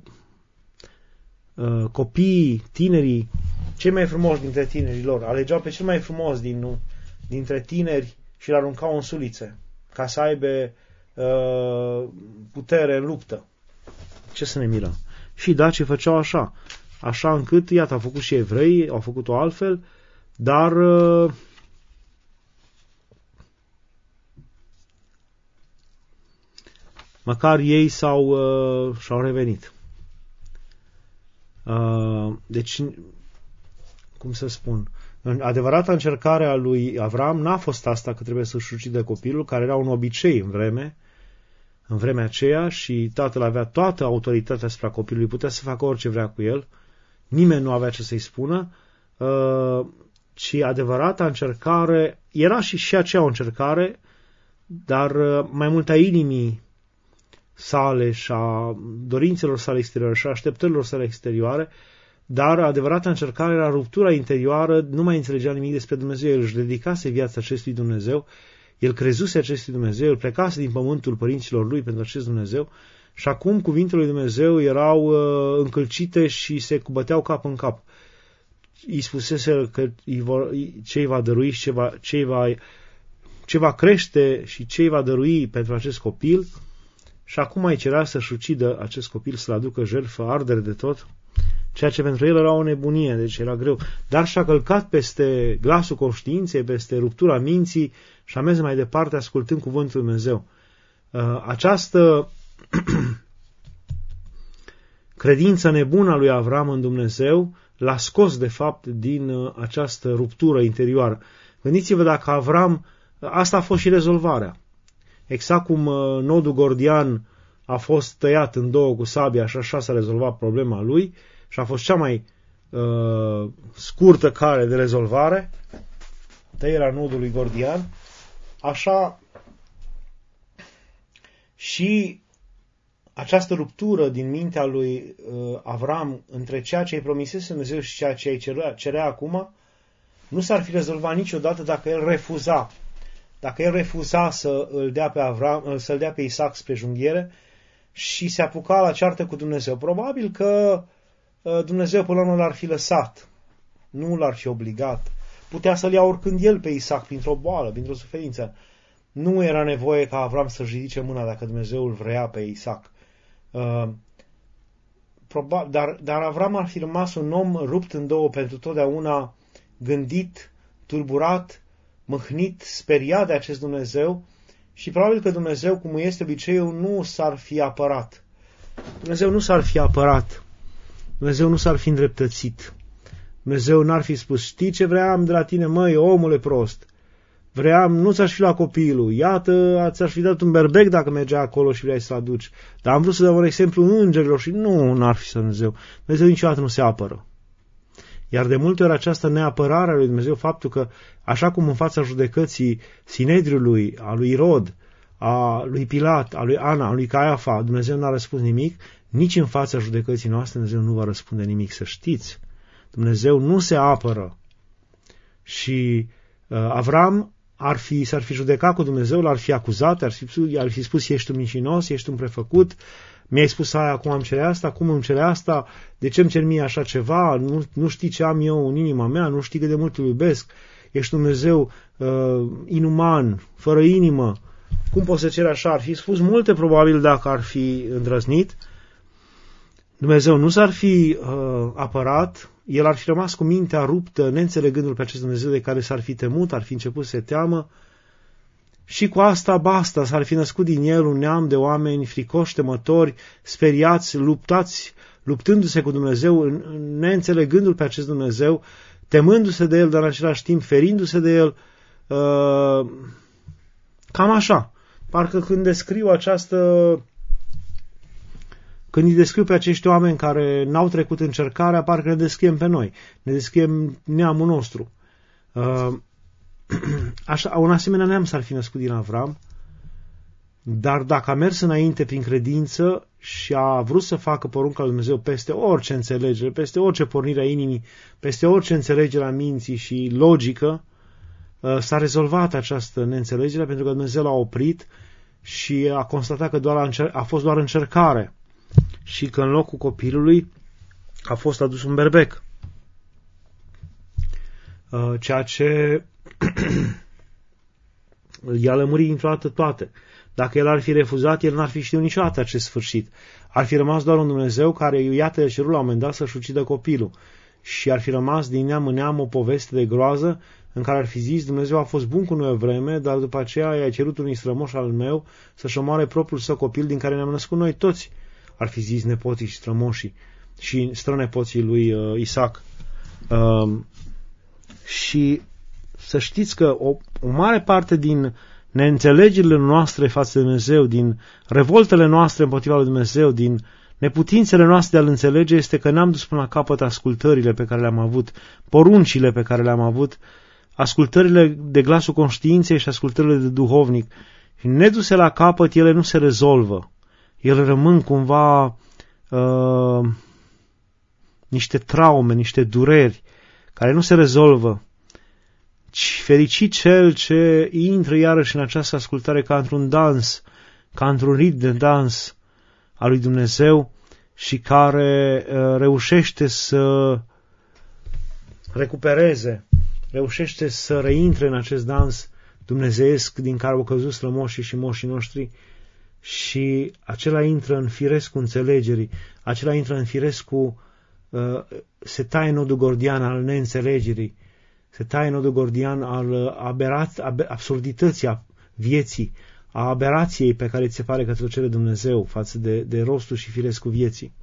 copiii, tinerii, cei mai frumoși dintre tinerii lor. Alegeau pe cel mai frumos dintre tineri și îl aruncau în sulițe ca să aibă putere în luptă. Ce să ne mirăm? Și dacii făceau așa încât, iată, au făcut și evrei, au făcut-o altfel, dar măcar ei și-au revenit. Deci, cum să spun, adevărata încercare a lui Avram n-a fost asta că trebuie să-și ucidă copilul, care era un obicei în vremea aceea, și tatăl avea toată autoritatea asupra copilului, putea să facă orice vrea cu el, nimeni nu avea ce să-i spună, ci adevărata încercare, era și aceea o încercare, dar mai mult a inimii sale și a dorințelor sale exterioare și a așteptărilor sale exterioare, dar adevărata încercare era ruptura interioară, nu mai înțelegea nimic despre Dumnezeu, el își dedicase viața acestui Dumnezeu, el crezuse acestui Dumnezeu, el plecase din pământul părinților lui pentru acest Dumnezeu și acum cuvintele lui Dumnezeu erau încălcite și se cubăteau cap în cap. Îi spusese că ce îi va dărui și ce va crește și ce îi va dărui pentru acest copil, și acum îi cerea să-și ucidă acest copil, să-l aducă jertfă, ardere de tot, ceea ce pentru el era o nebunie, deci era greu. Dar și-a călcat peste glasul conștiinței, peste ruptura minții și a mers mai departe ascultând cuvântul lui Dumnezeu. Această credință nebună a lui Avram în Dumnezeu l-a scos de fapt din această ruptură interioară. Gândiți-vă dacă Avram, asta a fost și rezolvarea. Exact cum nodul gordian a fost tăiat în două cu sabia și așa s-a rezolvat problema lui și a fost cea mai scurtă cale de rezolvare, tăierea nodului gordian, așa și această ruptură din mintea lui Avram între ceea ce îi promisese Dumnezeu și ceea ce îi cerea acum, nu s-ar fi rezolvat niciodată dacă el refuza. Dacă el refuza să-l dea pe Avram, să-l dea pe Isaac spre junghiere și se apuca la ceartă cu Dumnezeu. Probabil că Dumnezeu până la urmă l-ar fi lăsat, nu l-ar fi obligat. Putea să-l ia oricând el pe Isaac, printr-o boală, printr-o suferință. nu era nevoie ca Avram să-și ridice mâna dacă Dumnezeu îl vrea pe Isaac. Dar Avram ar fi rămas un om rupt în două pentru totdeauna, gândit, tulburat, mâhnit, speriat de acest Dumnezeu și probabil că Dumnezeu, cum este obiceiul, nu s-ar fi apărat. Dumnezeu nu s-ar fi apărat. Dumnezeu nu s-ar fi îndreptățit. Dumnezeu n-ar fi spus, știi ce vreau de la tine, măi, omule prost? Nu ți-aș fi luat copilul, iată, ți-aș fi dat un berbec dacă mergea acolo și vrei să-l aduci. Dar am vrut să dau un exemplu îngerilor și n-ar fi să Dumnezeu. Dumnezeu niciodată nu se apără. Iar de multe ori această neapărare a lui Dumnezeu, faptul că, așa cum în fața judecății Sinedriului, a lui Irod, a lui Pilat, a lui Ana, a lui Caiafa, Dumnezeu n-a răspuns nimic, nici în fața judecății noastre Dumnezeu nu va răspunde nimic, să știți. Dumnezeu nu se apără. Și Avram s-ar fi judecat cu Dumnezeu, l-ar fi acuzat, ar fi spus, ești un mincinos, ești un prefăcut, mi-ai spus aia, acum am cere asta, acum îmi cere asta, de ce îmi cer mie așa ceva, nu știi ce am eu în inima mea, nu știi cât de mult îl iubesc, ești un Dumnezeu inuman, fără inimă, cum poți să ceri așa? Ar fi spus multe probabil dacă ar fi îndrăznit. Dumnezeu nu s-ar fi apărat, el ar fi rămas cu mintea ruptă, neînțelegându-l pe acest Dumnezeu de care s-ar fi temut, ar fi început să se teamă și cu asta basta, s-ar fi născut din el un neam de oameni fricoși, temători, speriați, luptându-se cu Dumnezeu, neînțelegându-l pe acest Dumnezeu, temându-se de el, dar în același timp ferindu-se de el, cam așa. Parcă când îi descriu pe acești oameni care n-au trecut încercarea, parcă ne descriem pe noi, ne descriem neamul nostru. Așa, un asemenea neam s-ar fi născut din Avram, dar dacă a mers înainte prin credință și a vrut să facă porunca lui Dumnezeu peste orice înțelegere, peste orice pornire a inimii, peste orice înțelegere a minții și logică, s-a rezolvat această neînțelegere pentru că Dumnezeu l-a oprit și a constatat că a fost doar încercare și că în locul copilului a fost adus un berbec. Ceea ce i-a lămurit dintr-o dată toate. Dacă el ar fi refuzat, el n-ar fi știut niciodată acest sfârșit. Ar fi rămas doar un Dumnezeu care, iată, îl cerut la un moment dat să-și ucidă copilul. Și ar fi rămas din neam în neam o poveste de groază în care ar fi zis, Dumnezeu a fost bun cu noi o vreme, dar după aceea i-a cerut unui strămoș al meu să-și omoare propriul său copil din care ne-am născut noi toți. Ar fi zis nepoții și strămoșii și strănepoții lui Isaac. Și să știți că o mare parte din neînțelegerile noastre față de Dumnezeu, din revoltele noastre împotriva lui Dumnezeu, din neputințele noastre de a-L înțelege, este că n-am dus până la capăt ascultările pe care le-am avut, poruncile pe care le-am avut, ascultările de glasul conștiinței și ascultările de duhovnic. Și neduse la capăt, ele nu se rezolvă. Ele rămân cumva niște traume, niște dureri care nu se rezolvă. Fericit cel ce intră iarăși în această ascultare ca într-un dans, ca într-un ritm de dans al lui Dumnezeu și care reușește să recupereze, reușește să reintre în acest dans dumnezeiesc din care au căzut strămoșii și moșii noștri și acela intră în firescul înțelegerii, acela intră în firescul, se taie nodul gordian al neînțelegerii, se taie nodul gordian al absurdității a vieții, a aberației pe care ți se pare că ți-o cere Dumnezeu față de rostul și firescul vieții.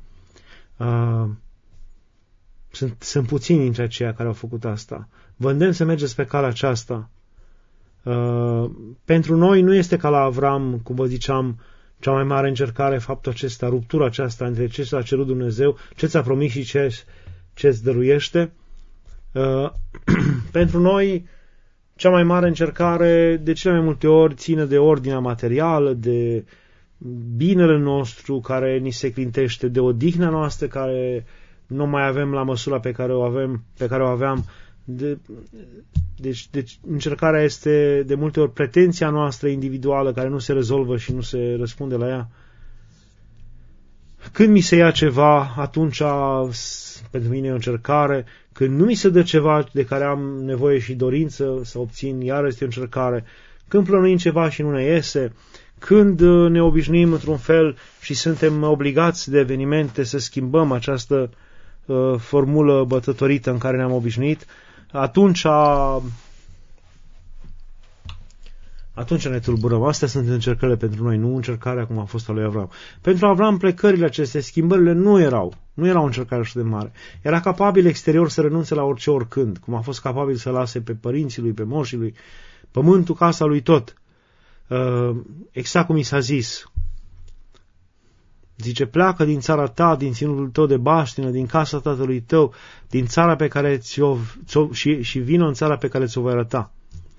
Sunt puțini dintre aceia care au făcut asta. Vă îndemn să mergeți pe calea aceasta. Pentru noi nu este ca la Avram, cum vă ziceam, cea mai mare încercare, faptul acesta, ruptura aceasta între ce ți-a cerut Dumnezeu, ce ți-a promis și ce îți dăruiește. Pentru noi, cea mai mare încercare, de cele mai multe ori, ține de ordinea materială, de binele nostru care ni se clintește, de odihna noastră care nu mai avem la măsura pe care o aveam. Deci încercarea este de multe ori pretenția noastră individuală care nu se rezolvă și nu se răspunde la ea. Când mi se ia ceva, atunci pentru mine e o încercare. Când nu mi se dă ceva de care am nevoie și dorință să obțin, iar este o încercare. când plănuim ceva și nu ne iese, când ne obișnuim într-un fel și suntem obligați de evenimente să schimbăm această formulă bătătorită în care ne-am obișnuit, atunci ne tulburăm. Astea sunt încercările pentru noi, nu încercarea cum a fost a lui Avram. Pentru Avram plecările acestea, schimbările nu erau o încercare așa de mare. Era capabil exterior să renunțe la orice oricând, cum a fost capabil să lase pe părinții lui, pe moșii lui, pământul, casa lui, tot. Exact cum i s-a zis. Zice, pleacă din țara ta, din ținutul tău de baștină, din casa tatălui tău, din țara pe care și vină în țara pe care ți-o voi arăta.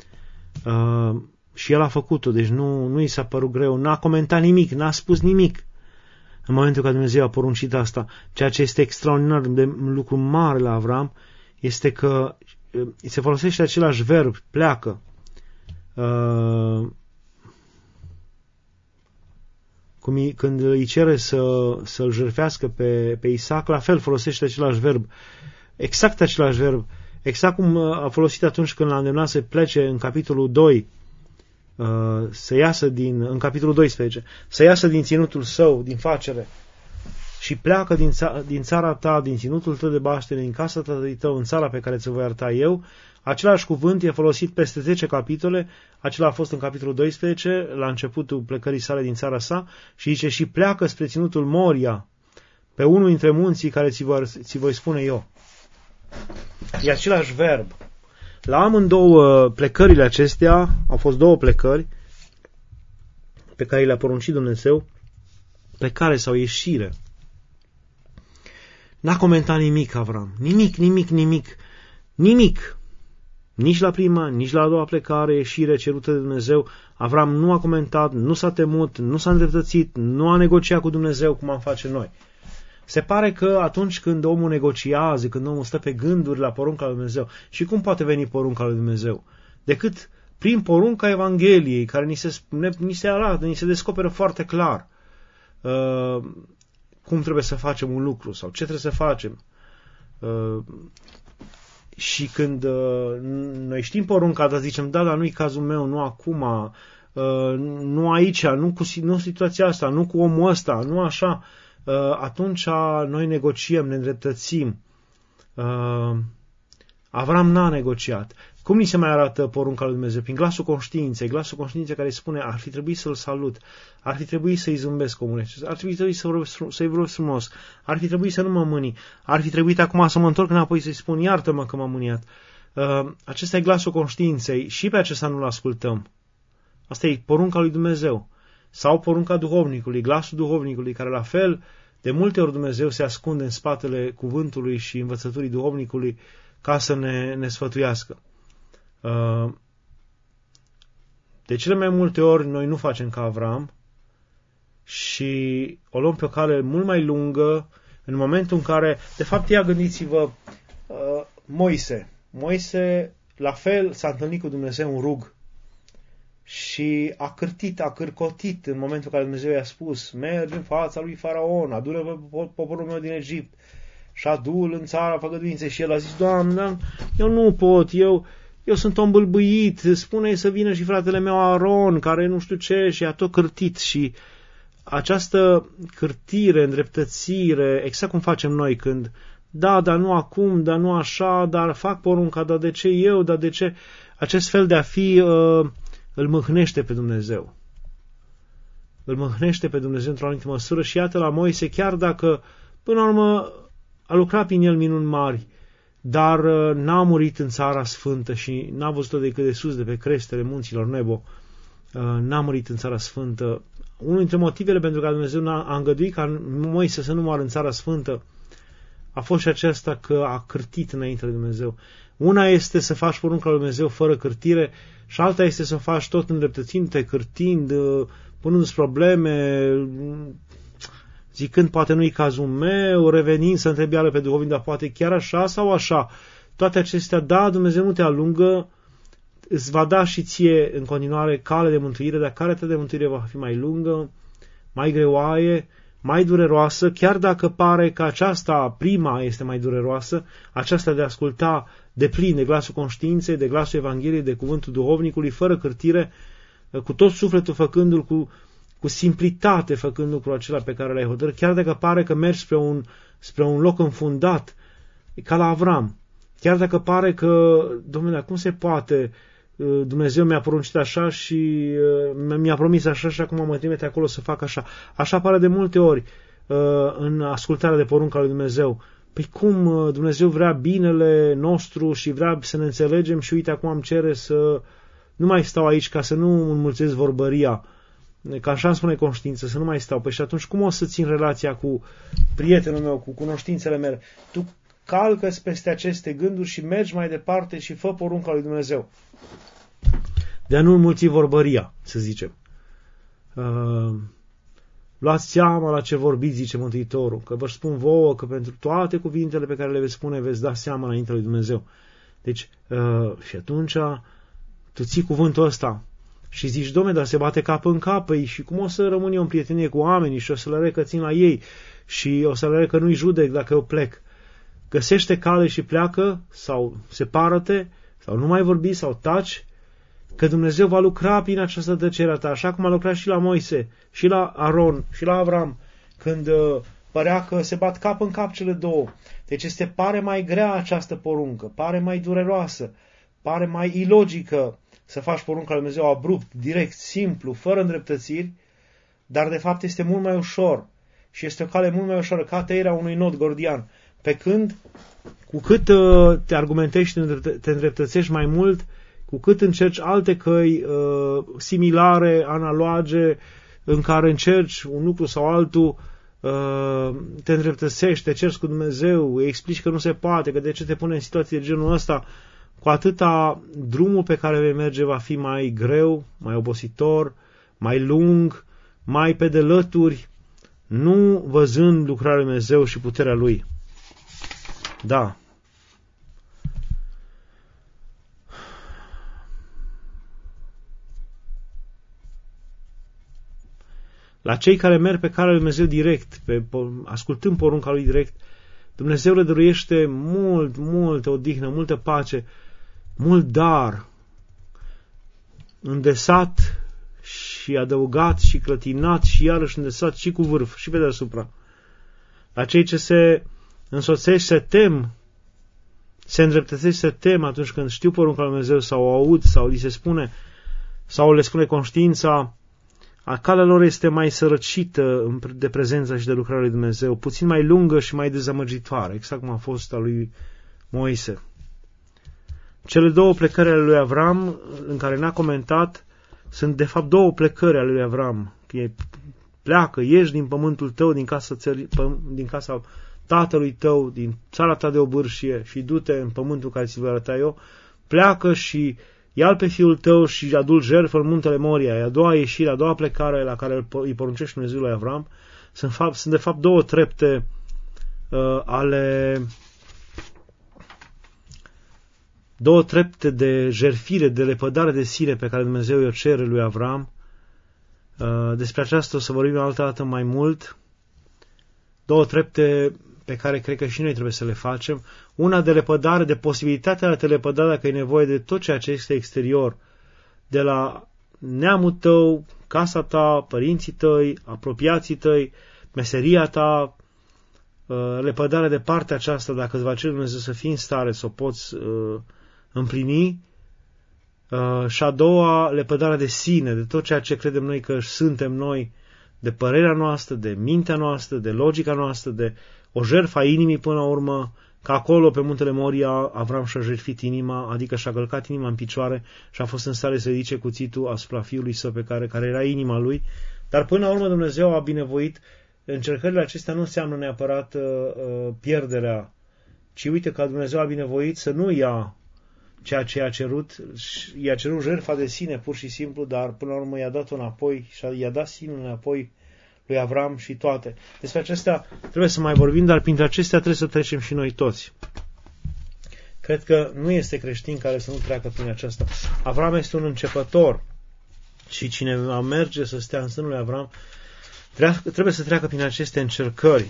Și el a făcut-o, deci nu i s-a părut greu, n-a comentat nimic, n-a spus nimic. În momentul când Dumnezeu a poruncit asta, ceea ce este extraordinar de lucru mare la Avram, este că se folosește același verb, pleacă. Când îi cere să-l jertfească pe Isaac, la fel folosește același verb, exact același verb, exact cum a folosit atunci când l-a îndemnat să plece în capitolul 2, în capitolul 12, să iasă din ținutul său, din facere, și pleacă din țara ta, din ținutul tău de baștine, din casa tatălui tău, în țara pe care ți-o voi arăta eu. Același cuvânt e folosit peste 10 capitole, acela a fost în capitolul 12, la începutul plecării sale din țara sa, și zice, și pleacă spre ținutul Moria, pe unul dintre munții care ți voi spune eu. E același verb. La amândouă plecările acestea, au fost două plecări pe care le-a poruncit Dumnezeu, plecare sau ieșire. N-a comentat nimic Avram, nimic. Nici la prima, nici la a doua plecare, ieșire cerută de Dumnezeu, Avram nu a comentat, nu s-a temut, nu s-a îndreptățit, nu a negociat cu Dumnezeu cum am face noi. Se pare că atunci când omul negociază, când omul stă pe gânduri la porunca lui Dumnezeu, și cum poate veni porunca lui Dumnezeu? Decât prin porunca Evangheliei, care ni se arată, ni se descoperă foarte clar cum trebuie să facem un lucru sau ce trebuie să facem. Și când noi știm porunca, dar zicem, da, dar nu-i cazul meu, nu acum, nu aici, nu situația asta, nu cu omul ăsta, nu așa, atunci noi negociem, ne îndreptățim. Avram n-a negociat. Cum ni se mai arată porunca lui Dumnezeu? Prin glasul conștiinței care spune, ar fi trebuit să-l salut, ar fi trebuit să-i zâmbesc omului, ar fi trebuit să-i vorbesc frumos, ar fi trebuit să nu mă mâni, ar fi trebuit acum să mă întorc înapoi să-i spun, iartă-mă că m-am mâniat. Acesta e glasul conștiinței și pe acesta nu-l ascultăm. Asta e porunca lui Dumnezeu. Sau porunca duhovnicului, glasul duhovnicului, care la fel, de multe ori Dumnezeu se ascunde în spatele cuvântului și învățăturii duhovnicului ca să ne sfătuiască. De cele mai multe ori noi nu facem ca Avram și o luăm pe o cale mult mai lungă în momentul în care, de fapt, gândiți-vă, Moise la fel s-a întâlnit cu Dumnezeu în rug și a cârcotit în momentul în care Dumnezeu i-a spus, mergi în fața lui Faraon, adună poporul meu din Egipt și adu-l în țara făgăduinței. Și el a zis, Doamne, eu nu pot, eu sunt om bâlbâit, spune să vină și fratele meu Aron, care nu știu ce, și a tot cârtit. Și această cârtire, îndreptățire, exact cum facem noi când, da, dar nu acum, dar nu așa, dar fac porunca, dar de ce eu, dar de ce? Acest fel de a fi îl mâhnește pe Dumnezeu. Îl mâhnește pe Dumnezeu într-o anumită măsură și iată la Moise, chiar dacă până la urmă a lucrat prin el minuni mari, dar n-a murit în țara sfântă și n-a văzut-o decât de sus, de pe crestele munților Nebo, n-a murit în țara sfântă. Unul dintre motivele pentru care Dumnezeu a îngăduit ca Moise să nu moară în țara sfântă a fost și aceasta că a cârtit înainte de Dumnezeu. Una este să faci porunca lui Dumnezeu fără cârtire și alta este să faci tot îndreptățindu-te, cârtind, punându-ți probleme, zicând poate nu-i cazul meu, revenind să întrebi iară pe duhovnic, dar poate chiar așa sau așa. Toate acestea, da, Dumnezeu nu te alungă, îți va da și ție în continuare cale de mântuire, dar calea de mântuire va fi mai lungă, mai greoaie, mai dureroasă, chiar dacă pare că aceasta, prima, este mai dureroasă, aceasta de a asculta de plin de glasul conștiinței, de glasul Evangheliei, de cuvântul duhovnicului, fără cârtire, cu tot sufletul făcându-l, cu simplitate făcând lucrul acela pe care l-ai hotărât, chiar dacă pare că mergi spre un loc înfundat, ca la Avram. Chiar dacă pare că, Domnule, cum se poate? Dumnezeu mi-a poruncit așa și mi-a promis așa și acum mă trimite acolo să fac așa. Așa pare de multe ori în ascultarea de porunca lui Dumnezeu. Păi cum Dumnezeu vrea binele nostru și vrea să ne înțelegem și uite acum îmi cere să nu mai stau aici ca să nu înmulțesc vorbăria, că așa îmi spune conștiință, să nu mai stau. Păi și atunci cum o să țin relația cu prietenul meu, cu cunoștințele mele? Tu calcă-ți peste aceste gânduri și mergi mai departe și fă porunca lui Dumnezeu. De a nu înmulți vorbăria, să zicem. Luați seama la ce vorbiți, zice Mântuitorul, că vă spun vouă că pentru toate cuvintele pe care le veți spune veți da seama înainte lui Dumnezeu. Deci, și atunci tu ții cuvântul ăsta și zici, Dom'le, dar se bate cap în cap, păi, și cum o să rămân eu în prietenie cu oamenii și o să le arăt că țin la ei și o să le arăt că nu-i judec dacă eu plec. Găsește cale și pleacă sau separă-te sau nu mai vorbi sau taci, că Dumnezeu va lucra prin această tăcere a ta, așa cum a lucrat și la Moise, și la Aron, și la Avram, când părea că se bat cap în cap cele două. Deci este pare mai grea această poruncă, pare mai dureroasă, pare mai ilogică să faci porunca lui Dumnezeu abrupt, direct, simplu, fără îndreptățiri, dar de fapt este mult mai ușor și este o cale mult mai ușoară, ca tăierea unui nod gordian. Pe când, cu cât te argumentești, te îndreptățești mai mult, cu cât încerci alte căi similare, analoage, în care încerci un lucru sau altul, te îndreptățești, te ceri cu Dumnezeu, îi explici că nu se poate, că de ce te pune în situații de genul ăsta, cu atâta drumul pe care vei merge va fi mai greu, mai obositor, mai lung, mai pe de lături, nu văzând lucrarea lui Dumnezeu și puterea Lui. Da. La cei care merg pe calea lui Dumnezeu direct, ascultând porunca Lui direct, Dumnezeu le dăruiește multă odihnă, multă pace, mult dar, îndesat și adăugat și clătinat și iarăși îndesat și cu vârf și pe deasupra. La cei ce se însoțești, se tem, se îndreptățești, se tem atunci când știu porunca lui Dumnezeu sau o aud sau li se spune sau le spune conștiința, calea lor este mai sărăcită de prezența și de lucrarea lui Dumnezeu, puțin mai lungă și mai dezamăgitoare, exact cum a fost a lui Moise. Cele două plecări ale lui Avram, în care n-a comentat, sunt de fapt două plecări ale lui Avram. Pleacă, ieși din pământul tău, din casa tatălui tău, din țara ta de obârșie și du-te în pământul care ți-l voi arăta eu. Pleacă și ia-l pe fiul tău și adu-l jertfă în muntele Moria. E a doua ieșire, a doua plecare la care îi poruncește Dumnezeu lui Avram. Sunt de fapt două trepte două trepte de jertfire, de lepădare de sine pe care Dumnezeu i-o cere lui Avram. Despre aceasta o să vorbim altă dată mai mult. Două trepte pe care cred că și noi trebuie să le facem. Una de lepădare, de posibilitatea de a te lepăda dacă e nevoie de tot ceea ce este exterior, de la neamul tău, casa ta, părinții tăi, apropiații tăi, meseria ta, lepădarea de partea aceasta, dacă îți va cere Dumnezeu să fii în stare să o poți împlini, și a doua, lepădarea de sine, de tot ceea ce credem noi că suntem noi, de părerea noastră, de mintea noastră, de logica noastră, de o jertfă a inimii până la urmă, că acolo pe muntele Moria Avram și-a jertfit inima, adică și-a călcat inima în picioare și a fost în stare să ridice cuțitul asupra fiului său care era inima lui. Dar până la urmă Dumnezeu a binevoit. Încercările acestea nu înseamnă neapărat pierderea, ci uite că Dumnezeu a binevoit să nu ia ceea ce i-a cerut, i-a cerut jertfa de sine pur și simplu, dar până la urmă i-a dat-o înapoi și i-a dat sinul înapoi lui Avram și toate. Despre acestea trebuie să mai vorbim, dar printre acestea trebuie să trecem și noi toți. Cred că nu este creștin care să nu treacă prin aceasta. Avram este un începător și cine va merge să stea în sânul lui Avram trebuie să treacă prin aceste încercări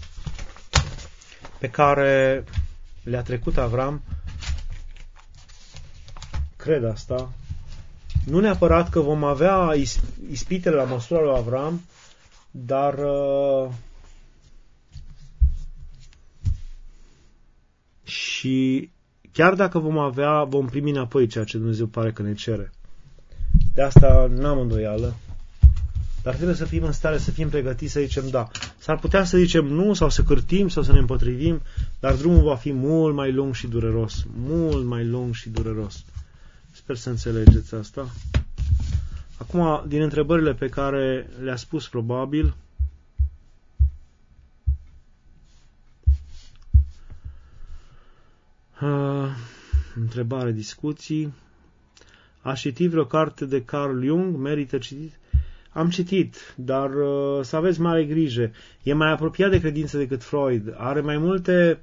pe care le-a trecut Avram. Cred asta. Nu neapărat că vom avea ispitele la măsura lui Avram, dar și chiar dacă vom primi înapoi ceea ce Dumnezeu pare că ne cere. De asta n-am îndoială. Dar trebuie să fim în stare, să fim pregătiți să zicem da. S-ar putea să zicem nu, sau să cârtim, sau să ne împotrivim, dar drumul va fi mult mai lung și dureros. Mult mai lung și dureros. Sper să înțelegeți asta. Acum, din întrebările pe care le-a spus probabil, întrebare, discuții. Aș citi vreo carte de Carl Jung? Merită citit? Am citit, dar să aveți mare grijă. E mai apropiat de credință decât Freud. Are mai multe,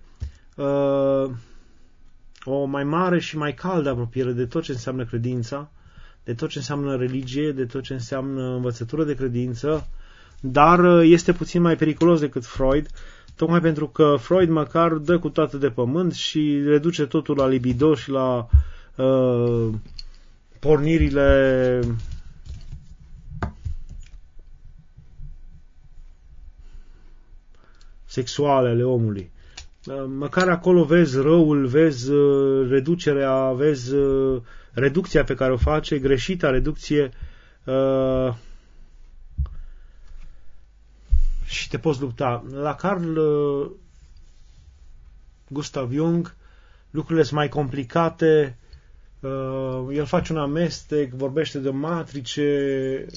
o mai mare și mai caldă apropiere de tot ce înseamnă credința, de tot ce înseamnă religie, de tot ce înseamnă învățătură de credință, dar este puțin mai periculos decât Freud, tocmai pentru că Freud măcar dă cu toate de pământ și reduce totul la libido și la pornirile sexuale ale omului. Măcar acolo vezi răul, vezi reducerea, vezi reducția pe care o face, greșita reducție, și te poți lupta. La Carl Gustav Jung lucrurile sunt mai complicate. El face un amestec, vorbește de matrice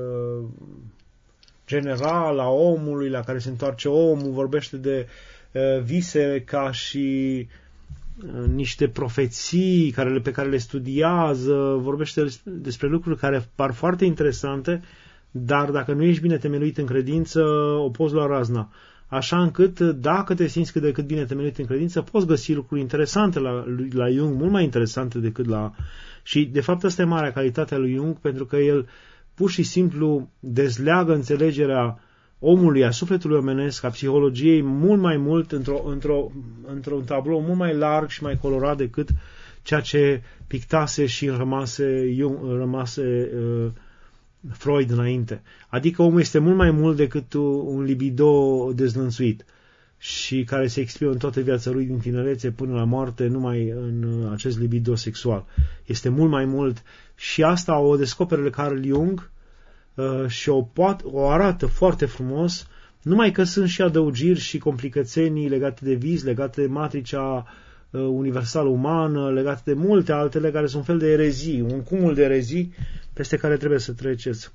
generală a omului, la care se întoarce omul, vorbește de vise ca și niște profeții pe care le studiază, vorbește despre lucruri care par foarte interesante, dar dacă nu ești bine temeluit în credință, o poți lua razna. Așa încât, dacă te simți cât de cât bine temeluit în credință, poți găsi lucruri interesante la Jung, mult mai interesante decât la... Și, de fapt, asta e marea calitate a lui Jung, pentru că el pur și simplu dezleagă înțelegerea omului, a sufletului omenesc, a psihologiei, mult mai mult într-un tablou mult mai larg și mai colorat decât ceea ce pictase și rămase Freud înainte. Adică omul este mult mai mult decât un libido dezlănțuit și care se exprimă în toată viața lui din tinerețe până la moarte numai în acest libido sexual. Este mult mai mult și asta o descoperă Carl Jung și o arată foarte frumos, numai că sunt și adăugiri și complicățenii legate de vis, legate de matricea universală umană, legate de multe altele care sunt un fel de erezii, un cumul de erezii peste care trebuie să treceți.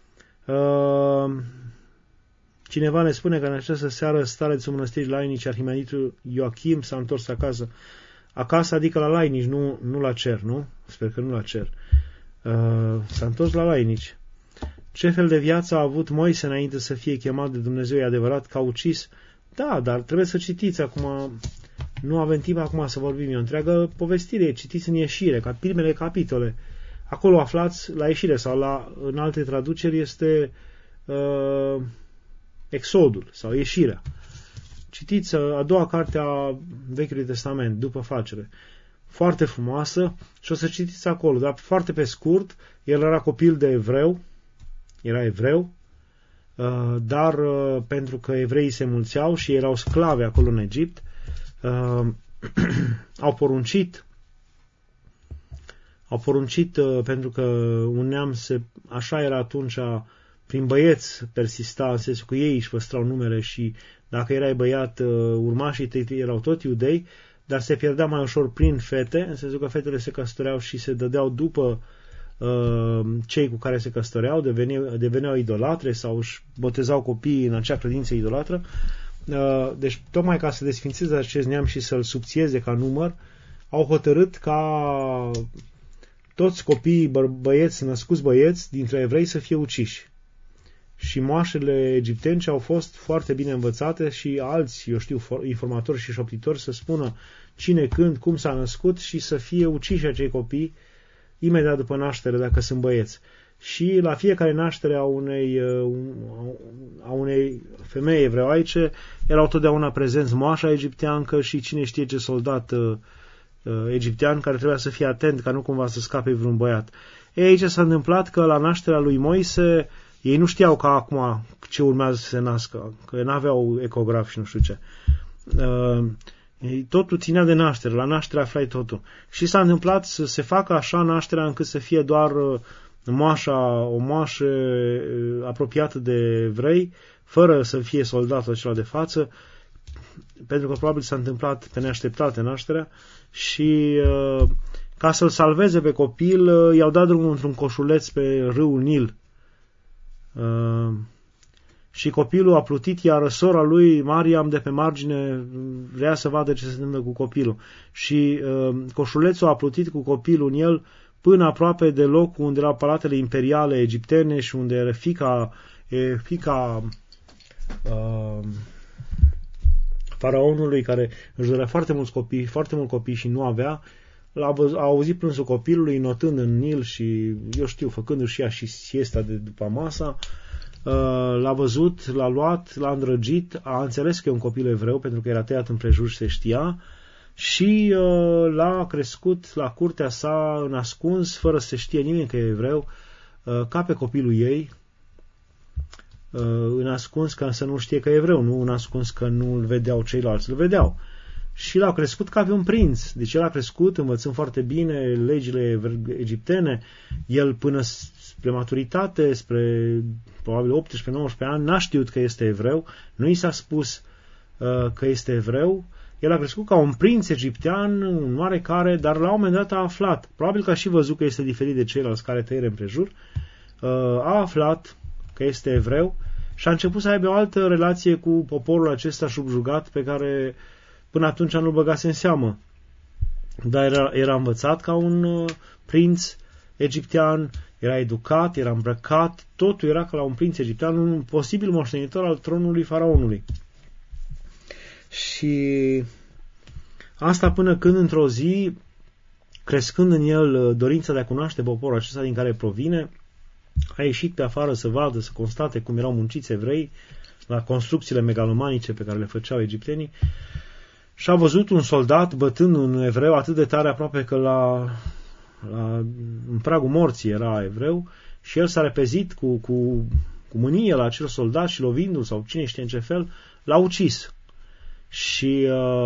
Cineva ne spune că în această seară starețul mănăstirii lainici Arhimandritul Ioachim s-a întors acasă. Acasă adică la lainici, nu la cer, nu? Sper că nu la cer. S-a întors la lainici. Ce fel de viață a avut Moise înainte să fie chemat de Dumnezeu? E adevărat că a ucis? Da, dar trebuie să citiți acum. Nu avem timp acum să vorbim. E o întreagă povestire. Citiți în Ieșire, ca primele capitole. Acolo aflați, la Ieșire sau în alte traduceri este Exodul sau Ieșirea. Citiți a doua carte a Vechiului Testament, după facere. Foarte frumoasă și o să citiți acolo, dar foarte pe scurt. El era copil de evreu, era evreu, dar pentru că evreii se mulțeau și erau sclave acolo în Egipt, au poruncit pentru că un neam așa era atunci, prin băieți persista, în sensul că ei își păstrau numere și dacă erai băiat, urmașii tăi erau tot iudei, dar se pierdea mai ușor prin fete, în sensul că fetele se căsătoreau și se dădeau după cei cu care se căsătoreau, deveneau idolatre sau își botezau copiii în acea credință idolatră. Deci, tocmai ca să desfințeze acest neam și să-l subțieze ca număr, au hotărât ca toți copiii băieți, născuți băieți, dintre evrei să fie uciși. Și moașele egipteni au fost foarte bine învățate și alți, informatori și șoptitori să spună cine, când, cum s-a născut și să fie uciși acei copii imediat după naștere, dacă sunt băieți. Și la fiecare naștere a unei femei evreoaice erau totdeauna prezenți moașa egipteancă și cine știe ce soldat egiptean care trebuia să fie atent ca nu cumva să scape vreun băiat. Aici s-a întâmplat că la nașterea lui Moise, ei nu știau ca acum ce urmează să se nască, că n-aveau ecograf și nu știu ce. Totul ținea de naștere, la naștere aflai totul. Și s-a întâmplat să se facă așa nașterea încât să fie doar o moașă apropiată de evrei, fără să fie soldatul acela de față, pentru că probabil s-a întâmplat pe neașteptate nașterea și ca să-l salveze pe copil, i-au dat drumul într-un coșuleț pe râul Nil. Și copilul a plutit, iar sora lui, Mariam, de pe margine, vrea să vadă ce se întâmplă cu copilul. Și coșulețul a plutit cu copilul în el până aproape de locul unde erau palatele imperiale egiptene și unde era fica faraonului, care își dorea foarte mult copii și nu avea. A auzit plânsul copilului notând în Nil și, eu știu, făcându-și ea și siesta de după masa. L-a văzut, l-a luat, l-a îndrăgit, a înțeles că e un copil evreu pentru că era tăiat împrejur și se știa și l-a crescut la curtea sa în ascuns, fără să se știe nimeni că e evreu, ca pe copilul ei, în ascuns ca să nu știe că e evreu, nu în ascuns că nu îl vedeau ceilalți, îl vedeau. Și l-a crescut ca pe un prinț. Deci el a crescut învățând foarte bine legile egiptene, el până spre maturitate, spre probabil 18-19 ani, n-a știut că este evreu, nu i s-a spus că este evreu, el a crescut ca un prinț egiptean, un mare care, dar la un moment dat a aflat, probabil că a și văzut că este diferit de ceilalți care tăiere împrejur, a aflat că este evreu și a început să aibă o altă relație cu poporul acesta subjugat pe care până atunci nu-l băgase în seamă. Dar era învățat ca un prinț egiptean, era educat, era îmbrăcat, totul era ca la un prinț egiptean, un posibil moștenitor al tronului faraonului. Și asta până când într-o zi, crescând în el dorința de a cunoaște poporul acesta din care provine, a ieșit pe afară să vadă, să constate cum erau munciți evrei la construcțiile megalomanice pe care le făceau egiptenii și a văzut un soldat bătând un evreu atât de tare aproape că în pragul morții era evreu și el s-a repezit cu mânie la acel soldat și lovindu-l sau cine știe în ce fel, l-a ucis. Și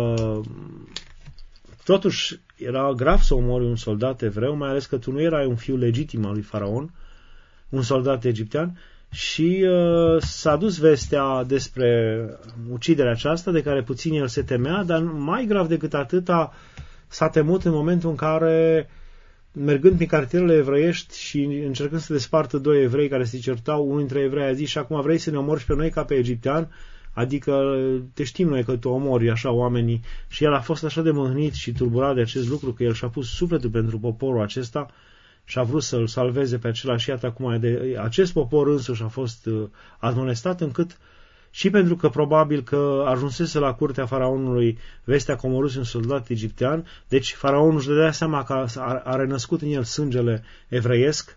totuși era grav să omori un soldat evreu, mai ales că tu nu erai un fiu legitim al lui Faraon, un soldat egiptean, și s-a dus vestea despre uciderea aceasta, de care puțin el se temea, dar mai grav decât atâta s-a temut în momentul în care, mergând prin cartierele evreiești și încercând să despartă doi evrei care se certau, unul dintre evrei a zis: și acum vrei să ne omori și pe noi ca pe egiptean? Adică te știm noi că tu omori așa oamenii. Și el a fost așa de mâhnit și turburat de acest lucru că el și-a pus sufletul pentru poporul acesta și a vrut să-l salveze pe acela și iată acum acest popor însuși a fost admonestat, încât și pentru că probabil că ajunsese la curtea faraonului vestea că omoruse un soldat egiptean, deci faraonul își dădea seama că a renăscut în el sângele evreiesc,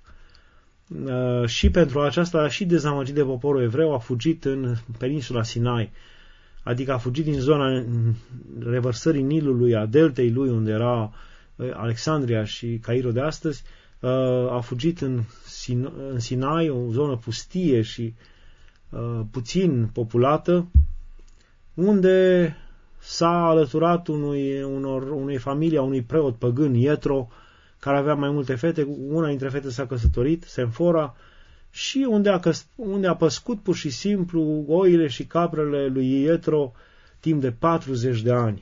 și pentru aceasta a și dezamăgit de poporul evreu, a fugit în peninsula Sinai, adică a fugit din zona revărsării Nilului, a deltei lui, unde era Alexandria și Cairo de astăzi, a fugit în Sinai, o zonă pustie și puțin populată, unde s-a alăturat unei familii, a unui preot păgân, Ietro, care avea mai multe fete. Una dintre fete s-a căsătorit, Semfora, și unde a păscut pur și simplu oile și caprele lui Ietro timp de 40 de ani.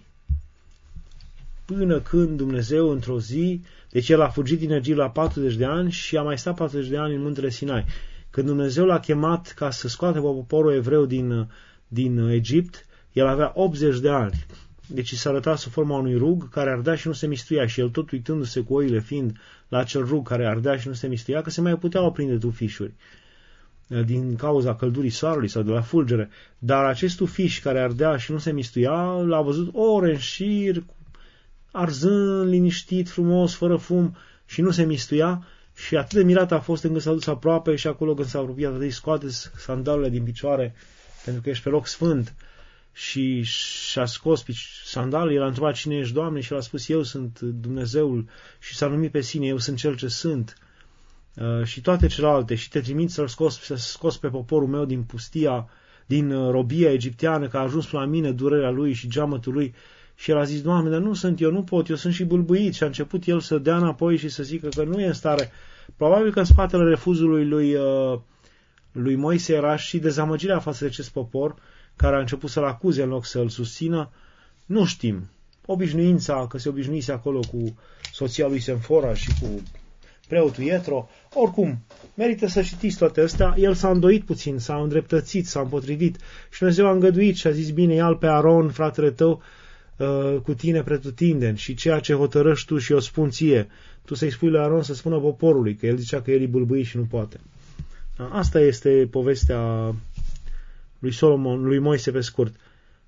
Până când Dumnezeu, într-o zi, deci el a fugit din Egipt la 40 de ani și a mai stat 40 de ani în muntele Sinai. Când Dumnezeu l-a chemat ca să scoate poporul evreu din Egipt, el avea 80 de ani. Deci s-a arătat sub forma unui rug care ardea și nu se mistuia, și el tot uitându-se cu oile fiind la acel rug care ardea și nu se mistuia, că se mai puteau aprinde tufișuri din cauza căldurii soarelui sau de la fulgere. Dar acest tufiș care ardea și nu se mistuia, l-a văzut ore în șir, arzând, liniștit, frumos, fără fum, și nu se mistuia, și atât de mirat a fost încât s-a dus aproape și acolo când s-a apropiat a zis: scoateți sandalele din picioare pentru că ești pe loc sfânt. Și și-a scos sandalele, el a întrebat: cine ești, Doamne? Și el a spus: eu sunt Dumnezeul, și s-a numit pe sine: eu sunt cel ce sunt. și toate celelalte și te trimit să scos pe poporul meu din pustia, din robia egipteană, că a ajuns la mine durerea lui și geamătul lui. Și el a zis, Doamne, dar nu sunt eu, nu pot, eu sunt și bâlbâit. Și a început el să dea înapoi și să zică că nu e în stare. Probabil că în spatele refuzului lui Moise era și dezamăgirea față de acest popor, care a început să-l acuze în loc să-l susțină. Nu știm. Obișnuința, că se obișnuise acolo cu soția lui Semfora și cu preotul Ietro. Oricum, merită să citiți toate astea. El s-a îndoit puțin, s-a îndreptățit, s-a împotrivit și Dumnezeu a îngăduit și a zis, bine, ia-l pe Aron, fratele tău, cu tine pretutindeni și ceea ce hotărăști tu și eu spun ție. Tu să-i spui lui Aron să spună poporului, că el zicea că el e bâlbâit și nu poate. Asta este povestea lui Solomon, lui Moise pe scurt.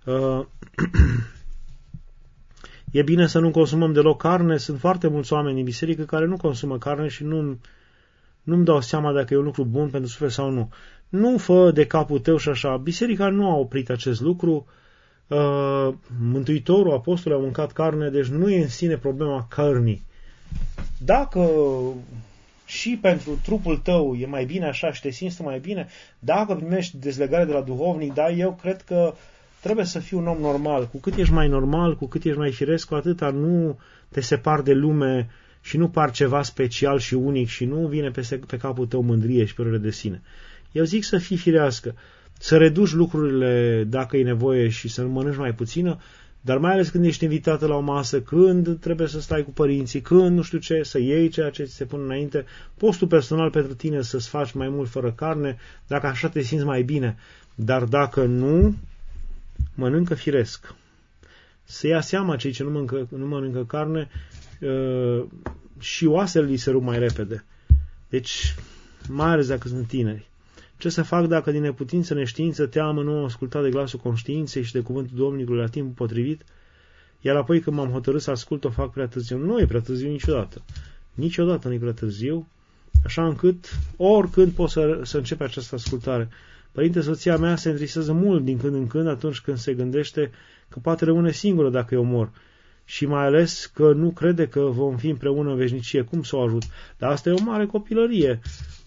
E bine să nu consumăm deloc carne. Sunt foarte mulți oameni din biserică care nu consumă carne și nu-mi dau seama dacă e un lucru bun pentru suflet sau nu. Nu fă de capul tău și așa. Biserica nu a oprit acest lucru. Mântuitorul, apostolul a mâncat carne, deci nu e în sine problema cărnii. Dacă și pentru trupul tău e mai bine așa și te simți mai bine, dacă primești dezlegare de la duhovnic, da, eu cred că trebuie să fii un om normal. Cu cât ești mai normal, cu cât ești mai firesc, cu atâta nu te separi de lume și nu pari ceva special și unic și nu vine pe capul tău mândrie și părere de sine. Eu zic să fii firească, să reduci lucrurile dacă e nevoie și să mănânci mai puțină, dar mai ales când ești invitată la o masă, când trebuie să stai cu părinții, când nu știu ce, să iei ceea ce ți se pune înainte, postul personal pentru tine să-ți faci mai mult fără carne, dacă așa te simți mai bine. Dar dacă nu, mănâncă firesc. Să ia seama cei ce nu mănâncă carne și oasele li se rup mai repede. Deci, mai ales dacă sunt tineri. Ce să fac dacă din neputință, neștiință, teamă, nu am ascultat de glasul conștiinței și de cuvântul Domnului la timpul potrivit, iar apoi când m-am hotărât să ascult, o fac prea târziu? Nu e prea târziu niciodată. Niciodată nu e prea târziu, așa încât oricând poți să începi această ascultare. Părinte, soția mea se întristează mult din când în când atunci când se gândește că poate rămâne singură dacă eu mor. Și mai ales că nu crede că vom fi împreună în veșnicie. Cum să o ajut? Dar asta e o mare copilărie,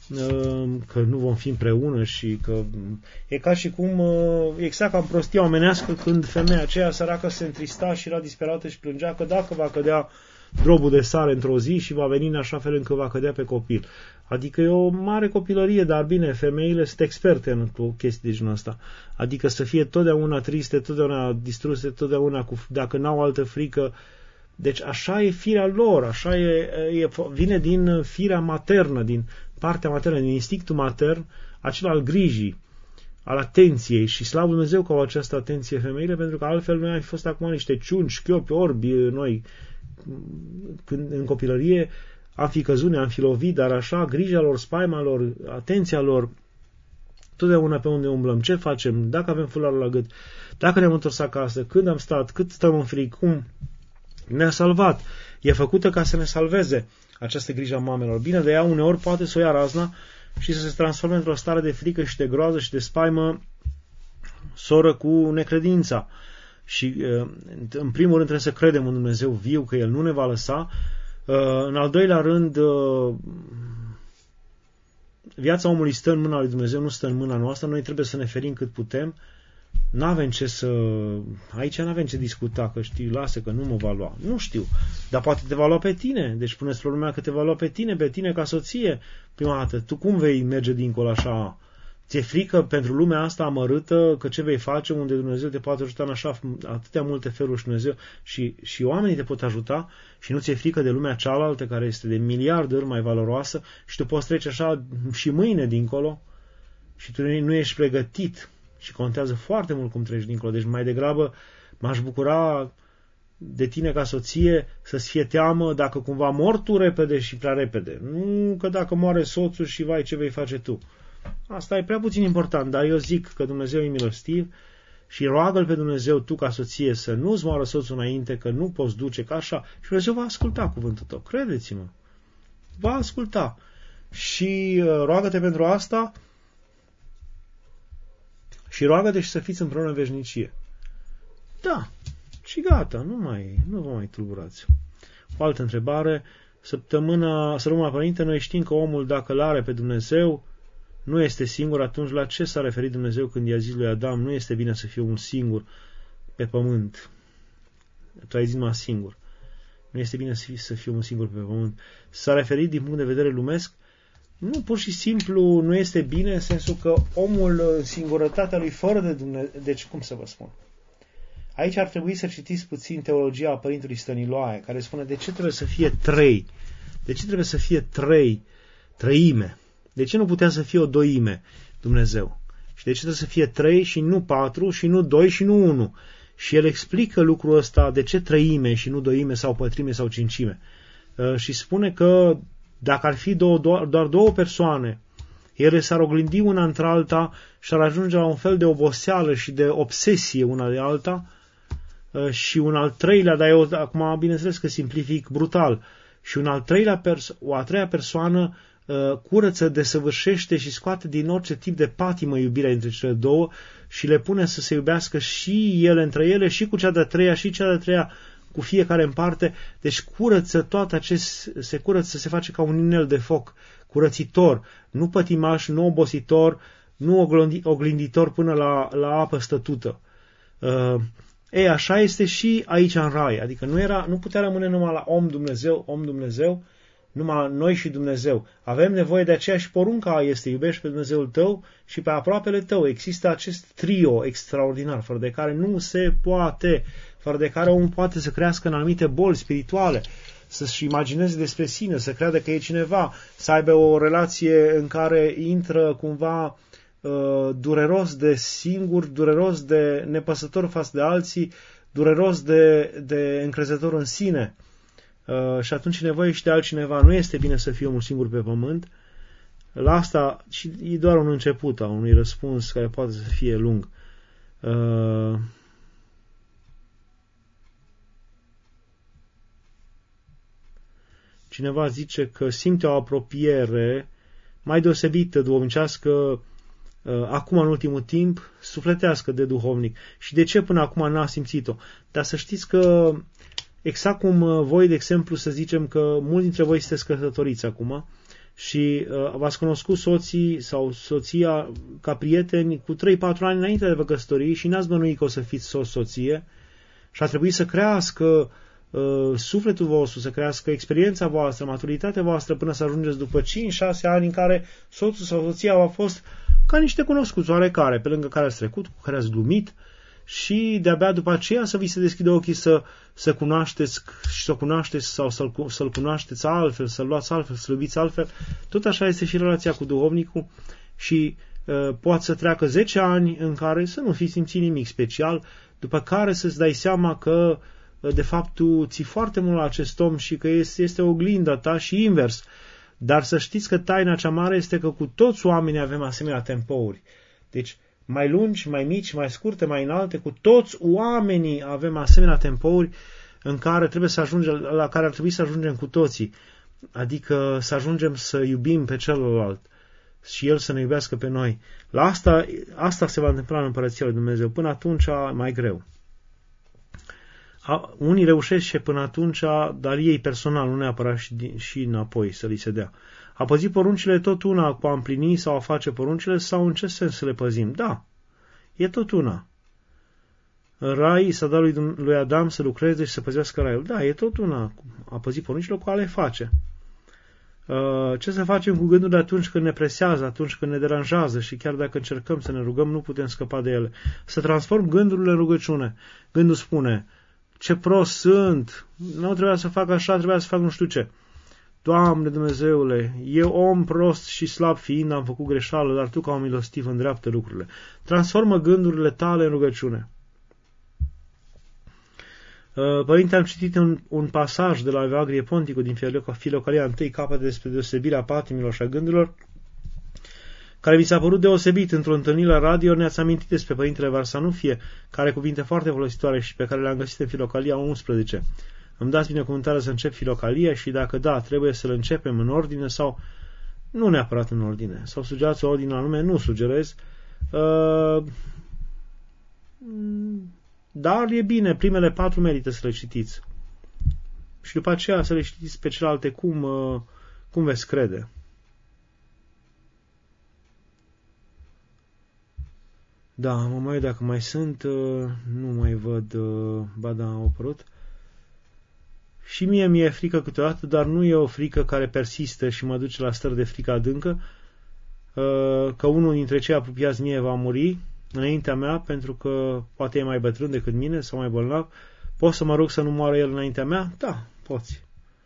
că nu vom fi împreună și că e ca și cum, exact ca în prostia omenească, când femeia aceea săracă se întrista și era disperată și plângea că dacă va cădea drobul de sare într-o zi și va veni în așa fel încât va cădea pe copil. Adică e o mare copilărie, dar bine, femeile sunt experte în o chestie de genul ăsta. Adică să fie totdeauna triste, totdeauna distruse, totdeauna dacă n-au altă frică. Deci așa e firea lor, așa vine din firea maternă, din partea maternă, din instinctul matern, acela al grijii, al atenției, și slavă Dumnezeu că au această atenție femeile, pentru că altfel noi am fi fost acum niște ciuni, șchiopi, orbi, noi când în copilărie am fi căzut, ne-am fi lovit, dar așa, grija lor, spaima lor, atenția lor, totdeauna pe unde umblăm, ce facem, dacă avem fularul la gât, dacă ne-am întors acasă, când am stat, cât stăm în frig, cum ne-a salvat. E făcută ca să ne salveze această grijă a mamelor. Bine, de ea uneori poate să o ia razna și să se transforme într-o stare de frică și de groază și de spaimă soră cu necredința. Și în primul rând trebuie să credem în Dumnezeu viu, că El nu ne va lăsa. În al doilea rând, viața omului stă în mâna lui Dumnezeu, nu stă în mâna noastră. Noi trebuie să ne ferim cât putem. Aici n-avem ce discuta, că știi, lasă că nu mă va lua. Nu știu, dar poate te va lua pe tine. Deci puneți problema că te va lua pe tine ca soție. Prima dată, tu cum vei merge dincolo așa? Ți-e frică pentru lumea asta amărâtă că ce vei face unde Dumnezeu te poate ajuta în așa atâtea multe feluri și Dumnezeu și oamenii te pot ajuta și nu ți-e frică de lumea cealaltă care este de miliarde de ori mai valoroasă și tu poți trece așa și mâine dincolo și tu nu ești pregătit și contează foarte mult cum treci dincolo. Deci mai degrabă m-aș bucura de tine ca soție să-ți fie teamă dacă cumva mori tu repede și prea repede. Nu că dacă moare soțul și vai ce vei face tu. Asta e prea puțin important, dar eu zic că Dumnezeu e milostiv și roagă-L pe Dumnezeu tu ca soție să nu-ți moară soțul înainte, că nu poți duce ca așa și Dumnezeu va asculta cuvântul tău, credeți-mă, va asculta și roagă-te pentru asta și roagă-te și să fiți împreună în veșnicie. Da, și gata, nu vă mai tulburați. O altă întrebare, Săptămâna Părinte, noi știm că omul, dacă l-are pe Dumnezeu, nu este singur. Atunci la ce s-a referit Dumnezeu când i-a zis lui Adam, nu este bine să fie un singur pe pământ? Tu ai zis mai singur. Nu este bine să fie un singur pe pământ. S-a referit din punct de vedere lumesc? Nu, pur și simplu nu este bine în sensul că omul în singurătatea lui fără de Dumnezeu... Deci, cum să vă spun? Aici ar trebui să citiți puțin teologia Părintelui Stăniloae, care spune de ce trebuie să fie trei. De ce trebuie să fie trăime? De ce nu putea să fie o doime Dumnezeu? Și de ce trebuie să fie 3 și nu 4 și nu 2 și nu 1? Și el explică lucrul ăsta, de ce trăime și nu doime sau pătrime sau cincime. Și spune că dacă ar fi doar două persoane, ele s-ar oglindi una între alta și ar ajunge la un fel de oboseală și de obsesie una de alta. Și un al treilea, dar eu acum bineînțeles că simplific brutal, și o a treia persoană curăță, desăvârșește și scoate din orice tip de patimă iubirea între cele două și le pune să se iubească și ele între ele și cu cea de-a treia și cea de-a treia cu fiecare în parte. Deci curăță toate se curăță, se face ca un inel de foc, curățitor, nu pătimaș, nu obositor, nu oglinditor până la apă stătută. Așa este și aici în rai, adică nu putea rămâne numai la om Dumnezeu, numai noi și Dumnezeu. Avem nevoie de aceeași poruncă, este iubești pe Dumnezeul tău și pe aproapele tău. Există acest trio extraordinar, fără de care nu se poate, fără de care omul poate să crească în anumite boli spirituale, să-și imagineze despre sine, să creadă că e cineva, să aibă o relație în care intră cumva dureros de singur, dureros de nepăsător față de alții, dureros de încrezător în sine. Și atunci e nevoie și de altcineva. Nu este bine să fie unul singur pe pământ. La asta și e doar un început a unui răspuns care poate să fie lung. Cineva zice că simte o apropiere mai deosebită duhovnicească acum în ultimul timp, sufletească de duhovnic. Și de ce până acum n-a simțit-o? Dar să știți că exact cum voi, de exemplu, să zicem că mulți dintre voi sunteți căsătoriți acum și v-ați cunoscut soții sau soția ca prieteni cu 3-4 ani înainte de vă căsători și n-ați bănuit că o să fiți soție și a trebuit să crească sufletul vostru, să crească experiența voastră, maturitatea voastră până să ajungeți după 5-6 ani în care soțul sau soția au fost ca niște cunoscuți oarecare, pe lângă care ați trecut, cu care ați glumit și de-abia după aceea să vi se deschidă ochii să cunoașteți și să o cunoașteți sau să-l cunoașteți altfel, să-l luați altfel, să-l iubiți altfel. Tot așa este și relația cu duhovnicul și poate să treacă 10 ani în care să nu fi simțit nimic special, după care să-ți dai seama că de fapt tu ții foarte mult la acest om și că este oglinda ta și invers. Dar să știți că taina cea mare este că cu toți oamenii avem asemenea tempouri. Deci mai lungi, mai mici, mai scurte, mai înalte, cu toți oamenii avem asemenea tempouri în care trebuie să ajungem, la care ar trebui să ajungem cu toții. Adică să ajungem să iubim pe celălalt și el să ne iubească pe noi. La asta se va întâmpla în Împărăția lui Dumnezeu. Până atunci mai greu. Unii reușesc și până atunci, dar ei personal, nu neapărat și înapoi să li se dea. A păzi poruncile tot una cu a împlini sau a face poruncile sau în ce sens să le păzim? Da, e tot una. În rai s-a dat lui Adam să lucreze și să păzească raiul. Da, e tot una. A păzi poruncile cu a le face. Ce să facem cu gândurile atunci când ne presează, atunci când ne deranjează și chiar dacă încercăm să ne rugăm, nu putem scăpa de ele? Să transform gândurile în rugăciune. Gândul spune: ce prost sunt, nu trebuia să fac așa, trebuia să fac nu știu ce. Doamne Dumnezeule, eu om prost și slab fiind am făcut greșeală, dar Tu ca un milostiv îndreaptă lucrurile. Transformă gândurile tale în rugăciune. Părinte, am citit un pasaj de la Evagrie Ponticu din Filocalia 1, capăt despre deosebirea patimilor și a gândurilor, care vi s-a părut deosebit într-o întâlnire la radio. Ne-ați amintit despre Părintele Varsanufie, care cuvinte foarte folositoare și pe care le-am găsit în Filocalia 11. Îmi dați binecuvântarea să încep Filocalia și dacă da, trebuie să-l începem în ordine sau nu neapărat în ordine. Sau sugerați o ordine anume, nu sugerez. Dar e bine, primele 4 merită să le citiți. și după aceea să le știți pe celelalte cum veți crede. Da, mă mai uit dacă mai sunt, nu mai văd, ba da, au apărut. Și mie mi-e frică câteodată, dar nu e o frică care persistă și mă duce la stări de frică adâncă, că unul dintre cei apropiați mie va muri înaintea mea, pentru că poate e mai bătrân decât mine sau mai bolnav. Poți să mă rog să nu moară el înaintea mea? Da, poți.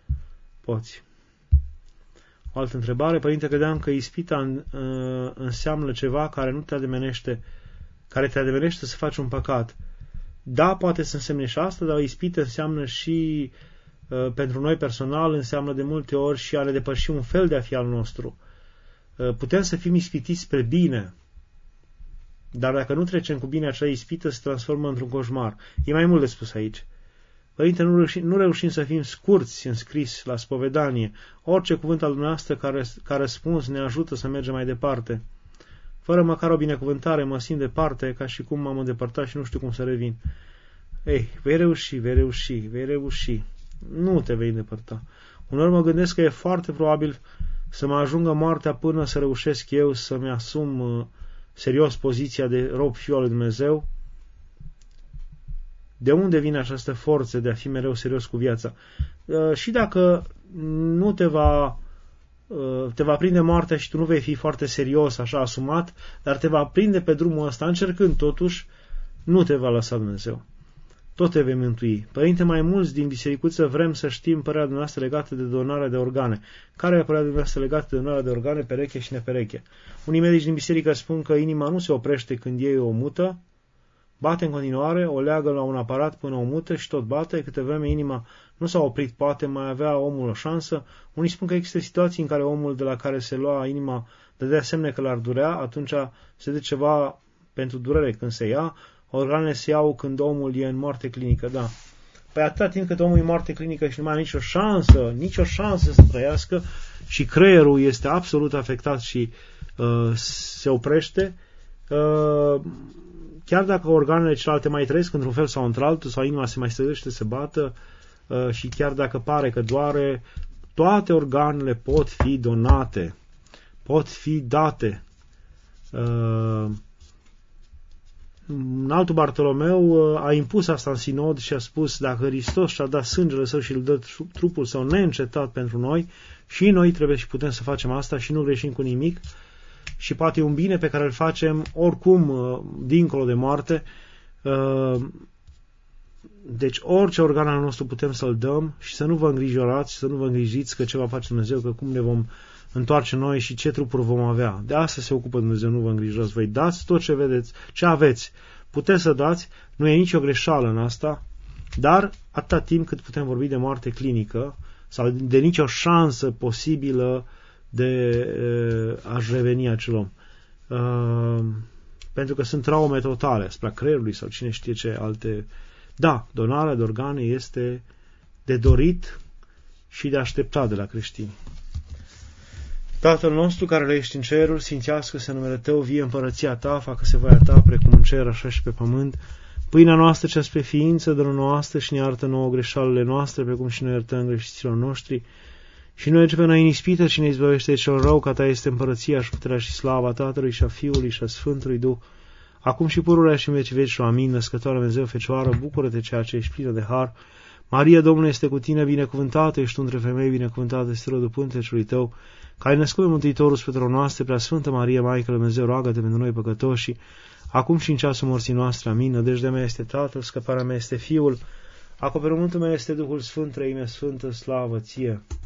O altă întrebare. Părinte, credeam că ispita înseamnă ceva care nu te ademenește, care te ademenește să faci un păcat. Da, poate să însemne și asta, dar o ispită înseamnă și, pentru noi personal, înseamnă de multe ori și a ne depăși un fel de a fi al nostru. Putem să fim ispitiți spre bine, dar dacă nu trecem cu bine, acea ispită se transformă într-un coșmar. E mai mult de spus aici. Părinte, nu reușim să fim scurți în scris la spovedanie. Orice cuvânt al dumneavoastră ca răspuns ne ajută să mergem mai departe. Fără măcar o binecuvântare mă simt departe, ca și cum m-am îndepărtat și nu știu cum să revin. Ei, vei reuși. Nu te vei îndepărta. Uneori mă gândesc că e foarte probabil să mă ajungă moartea până să reușesc eu să-mi asum serios poziția de rob fiul lui Dumnezeu. De unde vine această forță de a fi mereu serios cu viața? Și dacă nu te va prinde moartea și tu nu vei fi foarte serios, așa asumat, dar te va prinde pe drumul ăsta, încercând totuși, nu te va lăsa Dumnezeu. Tot te vei mântui. Părinte, mai mulți din bisericuță vrem să știm părerea dumneavoastră legată de donarea de organe. Care e părerea dumneavoastră legată de donarea de organe, pereche și nepereche? Unii medici din biserică spun că inima nu se oprește când iei o mută, bate în continuare, o leagă la un aparat până o mută și tot bate, câte vreme inima nu s-a oprit, poate mai avea omul o șansă. Unii spun că există situații în care omul de la care se lua inima dădea semne că l-ar durea, atunci se dă ceva pentru durere când se ia. Organele se iau când omul e în moarte clinică, da. Păi atâta timp cât omul e în moarte clinică și nu mai are nicio șansă să trăiască și creierul este absolut afectat și se oprește, chiar dacă organele celelalte mai trăiesc într-un fel sau într-altul, sau inima se mai străduiește, se bată, și chiar dacă pare că doare, toate organele pot fi donate, pot fi date. Altul Bartolomeu a impus asta în sinod și a spus: dacă Hristos și-a dat sângele său și îl dă trupul său neîncetat pentru noi, și noi trebuie și putem să facem asta și nu greșim cu nimic, și poate e un bine pe care îl facem oricum dincolo de moarte. Deci orice organ al nostru putem să-l dăm și să nu vă îngrijorați, să nu vă îngrijiți că ce va face Dumnezeu, că cum ne vom întoarce noi și ce trupuri vom avea. De asta se ocupă Dumnezeu, nu vă îngrijorați. Voi dați tot ce vedeți, ce aveți. Puteți să dați, nu e nicio greșeală în asta, dar atâta timp cât putem vorbi de moarte clinică sau de nicio șansă posibilă de a-și reveni acel om. Pentru că sunt traume totale asupra creierului sau cine știe ce alte. Da, donarea de organe este de dorit și de așteptat de la creștini. Tatăl nostru care ești în ceruri, sfințească-se numele Tău, vie împărăția Ta, facă-se voia Ta, precum în cer, așa și pe pământ. Pâinea noastră cea spre ființă, dă-ne nouă și ne iartă nouă greșalele noastre, precum și noi iertăm greșiților noștri. Și nu duce pe noi în ispită, și ne izbăvește de cel rău, că Ta este împărăția și puterea și slava Tatălui și a Fiului și a Sfântului Duh, acum și pururea și în vecii vecilor. Amin. Născătoare Dumnezeu, Fecioară, bucură-te ceea ce ești plină de har. Maria, Domnul este cu tine, binecuvântată ești tu între femei, binecuvântată este rodul pântecului tău, care ai născut pe Mântuitorul spre noastre, prea Sfântă Maria, Maică lui Dumnezeu, roagă-te pentru noi păcătoși, acum și în ceasul morții noastre. Amin. Nădejdea mea este Tatăl, scăparea mea este Fiul, acoperământul meu este Duhul Sfânt, Treimea Sfântă, slavă ție.